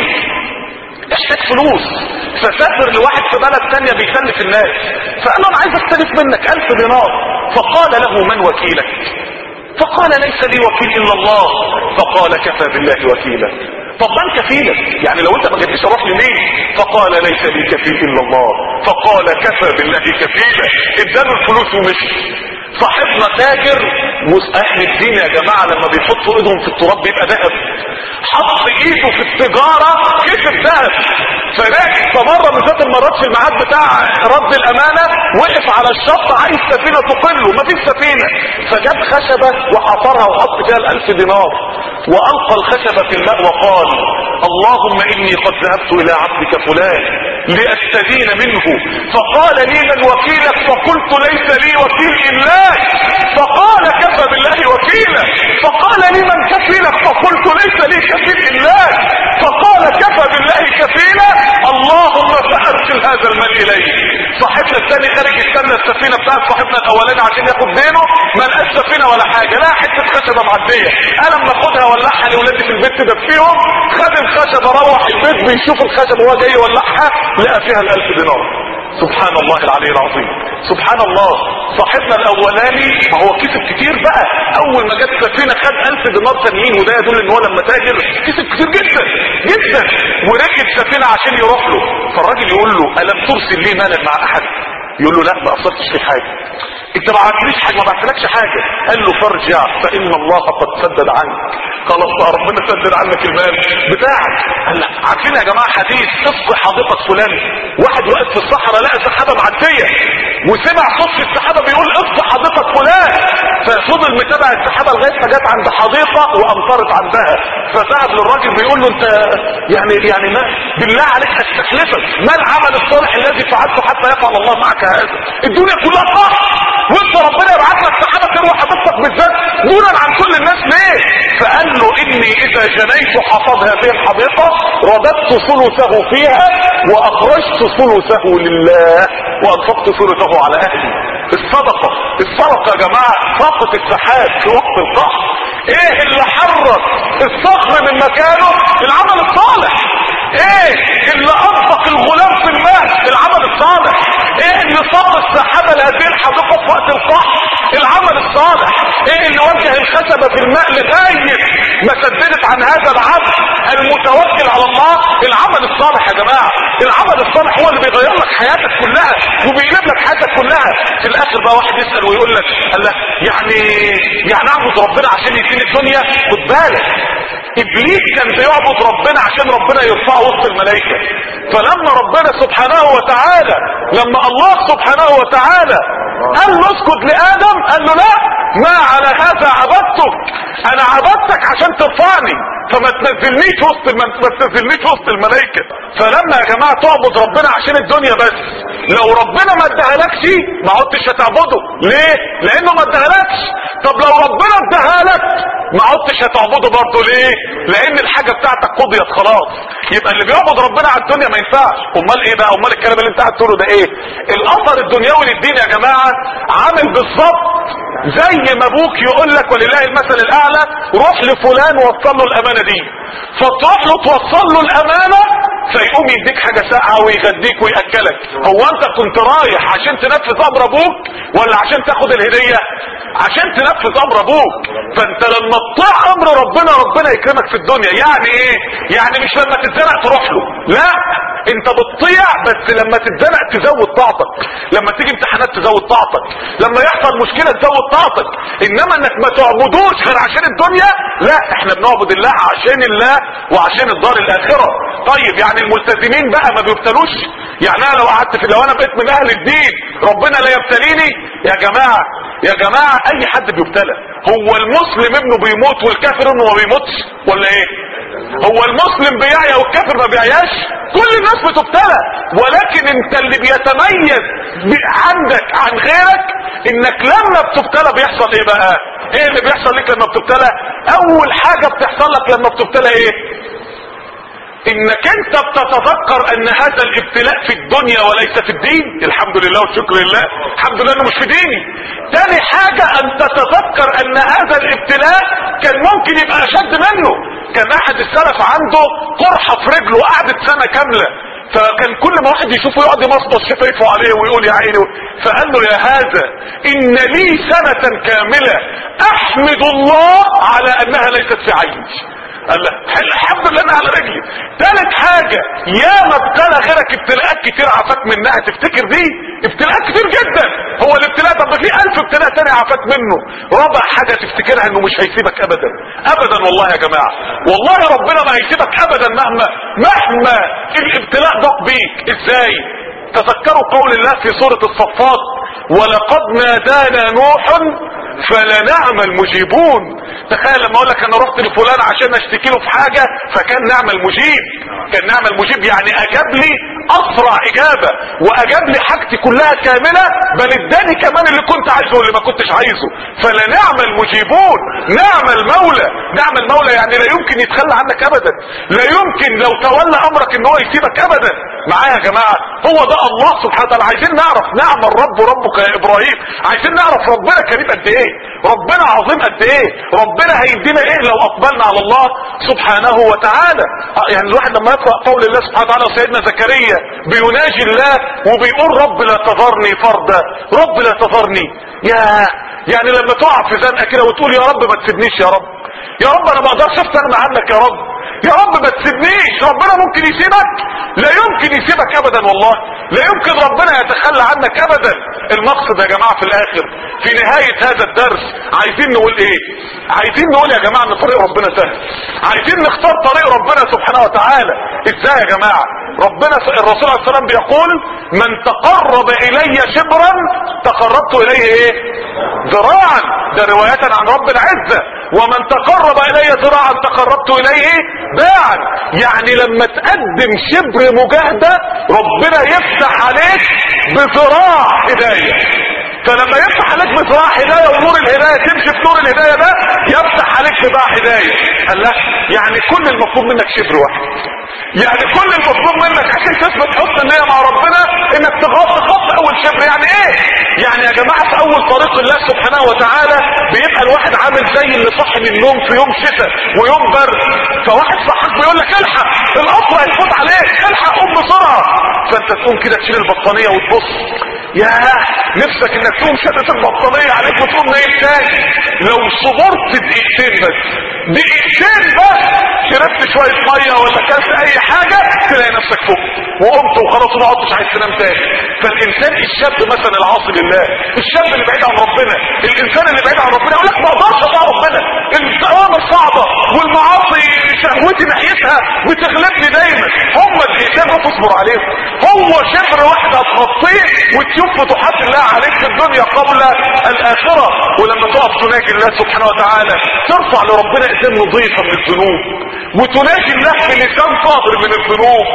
احتاج فلوس فسافر لواحد في بلد تانية بيسلف الناس فقال له انا عايز استلف منك الف دينار. فقال له من وكيلك؟ فقال ليس لي وكيل الا الله. فقال كفى بالله وكيلا. طب من كفيلك؟ يعني لو انت ما جبتش اروح لمين؟ فقال ليس لي كفيل الا الله. فقال كفى بالله كفيلا. اداله الفلوس ومشي. صاحبنا تاجر واهل الدين يا جماعه لما بيحطوا ايدهم في التراب بيبقى ذهب، حط ايده في التجاره كسب ذهب. فلاقي فمره من ذات المرات في الميعاد بتاع رد الامانه وقف على الشط عايز سفينه تقله، مفيش سفينه، فجاب خشبه وحفرها وحط فيها الالف دينار والقى الخشبه في الماء وقال اللهم اني قد ذهبت الى عبدك فلان لاستدين منه فقال لي من وكيلك؟ فقلت ليس لي وكيل الا. فقال كفى بالله وكيلا. فقال لي من كفيلك؟ فقلت ليس لي كفيل الا. فقال كفى بالله كفيلا. اللهم فارسل هذا المال اليه. صاحبنا الثاني خارج يستنى السفينه بتاعت صاحبنا الاولاني عشان ياخد دينه، ما لقاش سفينه ولا حاجه، لا حته خشبه معديه. انا لما اخدها ولعها لاولادي في البيت دفيهم، خد الخشبه روح البيت بيشوف الخشبه وهو جاي يولعها لقى فيها الالف دينار. سبحان الله العلي العظيم، سبحان الله. صاحبنا الاولاني ما هو كسب كتير بقى، اول ما جت سفينه خد الف دينار ثانيين، وده يدل ان هو لما تاجر كسب كتير جدا جدا. وركب سفينه عشان يروح له، فالراجل يقول له الم ترسل لي مالا مع احد؟ يقول له لا ما اصرتش في حاجه. انت ما بعتليش حاجه، ما بعتلكش حاجه. قال له فارجع فان الله قد سدد عنك. خلاص بقى ربنا سدد عنك المال بتاعك. قال لا، عارفين يا جماعه حديث اسقي حديقه فلان؟ واحد واقف في الصحراء لقى سحابه معديه وسمع صوت في السحابه بيقول اسقي حديقه فلان، ففضل متابع السحابه لغايه ما جت عند حديقه وامطرت عندها، فذهب للراجل بيقول له انت يعني يعني ما بالله عليك استحلفك، ما العمل الصالح الذي فعلته حتى يفعل الله معك هذا؟ الدنيا كلها صح وانت ربنا يبعت لك سحابه تروي حديقتك بالذات دونا عن كل الناس ليه؟ فقال له اني اذا جنيت حصاد هذه الحديقه رددت ثلثه فيها واخرجت ثلثه لله وانفقت ثلثه على اهلي. الصدقه الصدقه يا جماعه طاقه السحاب في وقت القحط. ايه اللي حرك الصخر من مكانه؟ العمل الصالح. ايه اللي اطبق الغلام في الماء؟ العمل الصالح. ايه اللي صاب السحابه لهذه الحديقه في وقت القحط؟ العمل الصالح. ايه اللي وجه الخشبه في الماء لغايه ما سددت عن هذا العبد المتوكل على الله؟ العمل الصالح يا جماعه. العمل الصالح هو اللي بيغير لك حياتك كلها وبيقلب لك حياتك كلها. في الاخر بقى واحد يسال ويقول لك الله يعني يعني اعبد ربنا عشان يديني الدنيا؟ خد بالك ابليس كان بيعبد ربنا عشان ربنا يرفعه وسط الملائكه. فلما ربنا سبحانه وتعالى لما الله سبحانه وتعالى قال له اسجد لادم قال له لا، ما على هذا عبدتك، انا عبدتك عشان ترفعني فما تنزلنيش وسط الم... ما تنزلنيش وسط الملائكه. فلما يا جماعه تعبد ربنا عشان الدنيا بس، لو ربنا ما ادهالكش ما عدتش هتعبده. ليه؟ لانه ما ادهالكش. طب لو ربنا ادهالك ما عدتش هتعبده برضه. ليه؟ لان الحاجه بتاعتك قضيت خلاص. يبقى اللي بيعبد ربنا على الدنيا ما ينفعش. امال ايه بقى؟ امال الكلام اللي انت قاعد تقوله ده ايه؟ الاثر الدنيوي للدين يا جماعه عامل بالظبط زي ما ابوك يقول لك ولله المثل الاعلى روح لفلان وصل له الامانه دي، فتروح له توصل له الامانه فيقوم يديك حاجه ساقعه ويغديك وياكلك. هو انت كنت رايح عشان تنفذ امر ابوك ولا عشان تاخد الهديه؟ عشان تنفذ امر ابوك. فانت لما تطيع امر ربنا ربنا يكرمك في الدنيا. يعني ايه؟ يعني مش لما تتزنق تروح له، لا، انت بتطيع بس لما تتزنق تزود طاقتك، لما تيجي امتحانات تزود طاقتك، لما يحصل مشكله تزود طاقتك. انما انك ما تعبدوش غير عشان الدنيا، لا، احنا بنعبد الله عشان الله وعشان الدار الاخره. طيب يعني الملتزمين بقى ما بيبتلوش؟ يعني انا لو قعدت في لو انا بقيت من اهل الدين ربنا لا يبتليني؟ يا جماعه يا جماعه اي حد بيبتلى. هو المسلم ابنه بيموت والكافر انه ما بيموتش ولا ايه؟ هو المسلم بيعيا والكافر ما بيعياش؟ كل الناس بتبتلى، ولكن انت اللي بيتميز عندك عن غيرك انك لما بتبتلى بيحصل ايه بقى؟ ايه اللي بيحصل لك لما بتبتلى؟ اول حاجه بتحصل لك لما بتبتلى ايه؟ انك انت بتتذكر ان هذا الابتلاء في الدنيا وليس في الدين. الحمد لله والشكر لله، الحمد لله انه مش في ديني. تاني حاجة ان تتذكر ان هذا الابتلاء كان ممكن يبقى اشد منه. كان احد السلف عنده قرحة في رجله قعدت سنة كاملة، فكان كل ما واحد يشوفه يقعد يمصمص شفايفه عليه ويقول يا عيني. فقال له يا هذا ان لي سنة كاملة احمد الله على انها ليست في عيني. قال له الحمد لله انا على رجلي. ثالث حاجة يا ما ابتلى غيرك ابتلاءات كتير عفاك منها، تفتكر دي ابتلاءات كتير جدا. هو الابتلاء طب في الف ابتلاء تاني عفاك منه. رابع حاجة تفتكرها انه مش هيسيبك ابدا ابدا. والله يا جماعة والله ربنا ما هيسيبك ابدا مهما مهما الابتلاء ضاق بيك. ازاي؟ تذكروا قول الله في سورة الصفات ولقد نادانا نوح فلنعم المجيبون. تخيل لما اقول لك انا رحت لفلان عشان اشتكي له في حاجه فكان نعم المجيب. كان نعم المجيب يعني اجاب لي اسرع اجابه واجاب لي حاجتي كلها كامله، بل اداني كمان اللي كنت عايزه واللي ما كنتش عايزه. فلنعم المجيبون. نعم المولى. نعم المولى يعني لا يمكن يتخلى عنك ابدا، لا يمكن لو تولى امرك ان هو يسيبك ابدا. معايا يا جماعه؟ هو ده الله سبحانه وتعالى. عايزين نعرف نعم الرب ربك يا ابراهيم. عايزين نعرف ربنا كريم قد ايه، ربنا عظيم قد ايه، ربنا هيدينا ايه لو اقبلنا على الله سبحانه وتعالى. يعني الواحد لما يقرأ قول الله سبحانه وتعالى وسيدنا زكريا بيناجي الله وبيقول رب لا تذرني فردا، رب لا تذرني. يا يعني لما تقع في زنقه كده وتقول يا رب ما تسيبنيش يا رب، يا رب انا ما اقدرش استغنى عنك يا رب، يا رب ما تسيبنيش. ربنا ممكن يسيبك؟ لا يمكن يسيبك ابدا والله، لا يمكن ربنا يتخلى عنك ابدا. المقصد يا جماعة في الاخر في نهاية هذا الدرس عايزين نقول ايه؟ عايزين نقول يا جماعة ان طريق ربنا سهل، عايزين نختار طريق ربنا سبحانه وتعالى. ازاي يا جماعة؟ ربنا الرسول عليه السلام بيقول من تقرب الي شبرا تقربت اليه ايه؟ ذراعا، ده رواية عن رب العزة. ومن تقرب الي ذراعا تقربت اليه باعا، يعني لما تقدم شبر مجاهدة ربنا يفتح عليك بذراع هداية. فلما يفتح عليك بذراع هداية ونور الهداية تمشي في نور الهداية ده يفتح عليك بذراع هداية. قال لا يعني كل المطلوب منك شبر واحد، يعني كل المطلوب منك عشان تثبت حسن النية مع ربنا انك تغط خط اول شبر. يعني ايه؟ يعني يا جماعة في اول طريق الله سبحانه وتعالى بيبقى الواحد عامل زي اللي صاحي من النوم في يوم شتاء ويوم برد، فواحد صحك بيقول لك الحق القطر هيفوت عليك، الحق قوم بسرعة، فانت تقوم كده تشيل البطانية وتبص، ياه نفسك انك تقوم شدت البطانية عليك وتقوم نايم تاني. لو صبرت دقيقتين بس، دقيقتين بس شربت شوية مية ولا كلت اي حاجة تلاقي نفسك فوق وقمت وخلاص وما عدتش عايز تنام تاني. فالانسان الشاب مثلا العاصي لله، الشاب اللي بعيد عن ربنا، الانسان اللي بعيد عن ربنا يقول لك ما اقدرش اطيع ربنا، الاوامر صعبة والمعاصي شهوتي ناحيتها بتغلبني دايما. هم الانسان ما تصبر عليهم، هو شبر واحد هتغطيه وتشوف فتوحات الله عليك في الدنيا قبل الاخرة. ولما تقف تناجي الله سبحانه وتعالى ترفع لربنا ايدين نظيفة من الذنوب، وتناجي الله بلسان طاهر من الذنوب،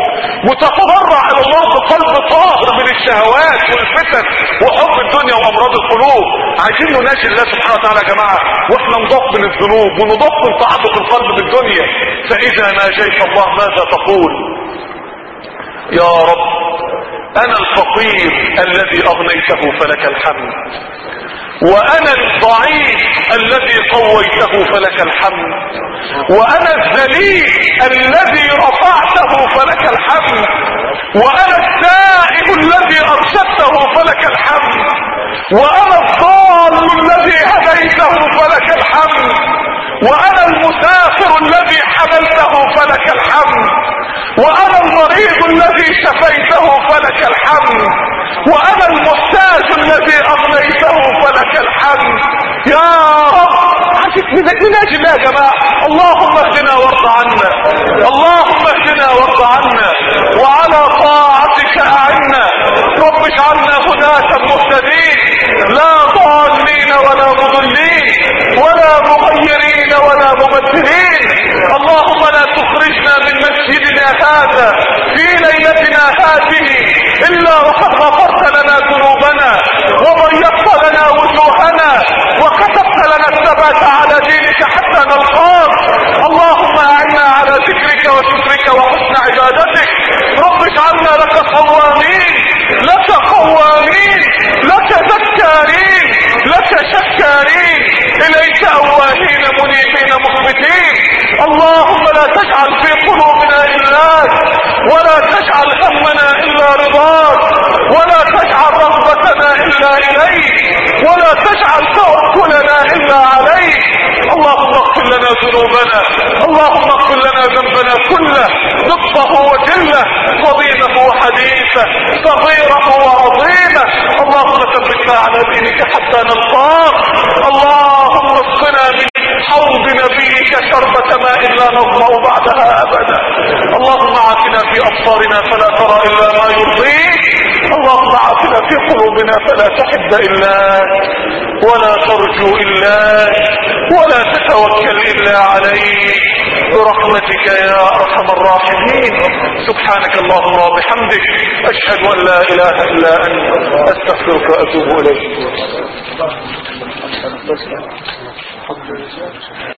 وتتضرع الى الله بقلب طاهر من الشهوات والفتن وحب الدنيا وامراض القلوب. عايزين نناجي الله سبحانه وتعالى يا جماعة واحنا نضاف من الذنوب ونضاف من تعاطف القلب بالدنيا. فاذا ناجيت الله ماذا تقول؟ يا رب انا الفقير الذي اغنيته فلك الحمد، وانا الضعيف الذي قويته فلك الحمد، وانا الذليل الذي رفعته فلك الحمد، وانا التائب الذي ارشدته فلك الحمد، وانا الضال الذي هديته فلك الحمد، وانا المسافر الذي حملته فلك الحمد، وانا المريض الذي شفيته فلك الحمد، وانا المحتاج الذي اغنيته فلك الحمد. يا رب نناجي الله يا جماعة. اللهم اهدنا وارض عنا، اللهم اهدنا وارض عنا، وعلى طاعتك اعنا. رب اجعلنا هداة مهتدين لا ضالين ولا مضلين ولا مغيرين ولا مبدلين. اللهم لا تخرجنا من مسجدنا هذا في ليلتنا هذه الا وقد غفرت لنا ذنوبنا وضيقت لنا وجوهنا وكتبت لنا الثبات على دينك حتى نلقاك. اللهم اعنا على ذكرك وشكرك وحسن عبادتك. رب اجعلنا لك صوامين، لك قوامين، لك ذكارين، لك شكارين، اليك اواهين منيبين مخبتين. اللهم لا تجعل في قلوبنا إلاك، ولا تجعل همنا إلا رضاك، ولا تجعل رغبتنا إلا إليك، ولا تجعل توكلنا إلا عليك. اللهم اغفر لنا ذنوبنا، اللهم اغفر لنا ذنبنا كله، دقه وجله، قديمه وحديثه، صغيره وعظيمه. اللهم ثبتنا على دينك حتى نلقاك. اللهم اسقنا من حوض نبيك شربة ماء لا نظمأ بعدها ابدا. اللهم عافنا في ابصارنا فلا ترى الا ما يرضيك. اللهم عافنا في قلوبنا فلا تحب الا ولا ترجو الا ولا تتوكل الا عليك برحمتك يا ارحم الراحمين. سبحانك اللهم وبحمدك اشهد ان لا اله الا انت استغفرك واتوب اليك.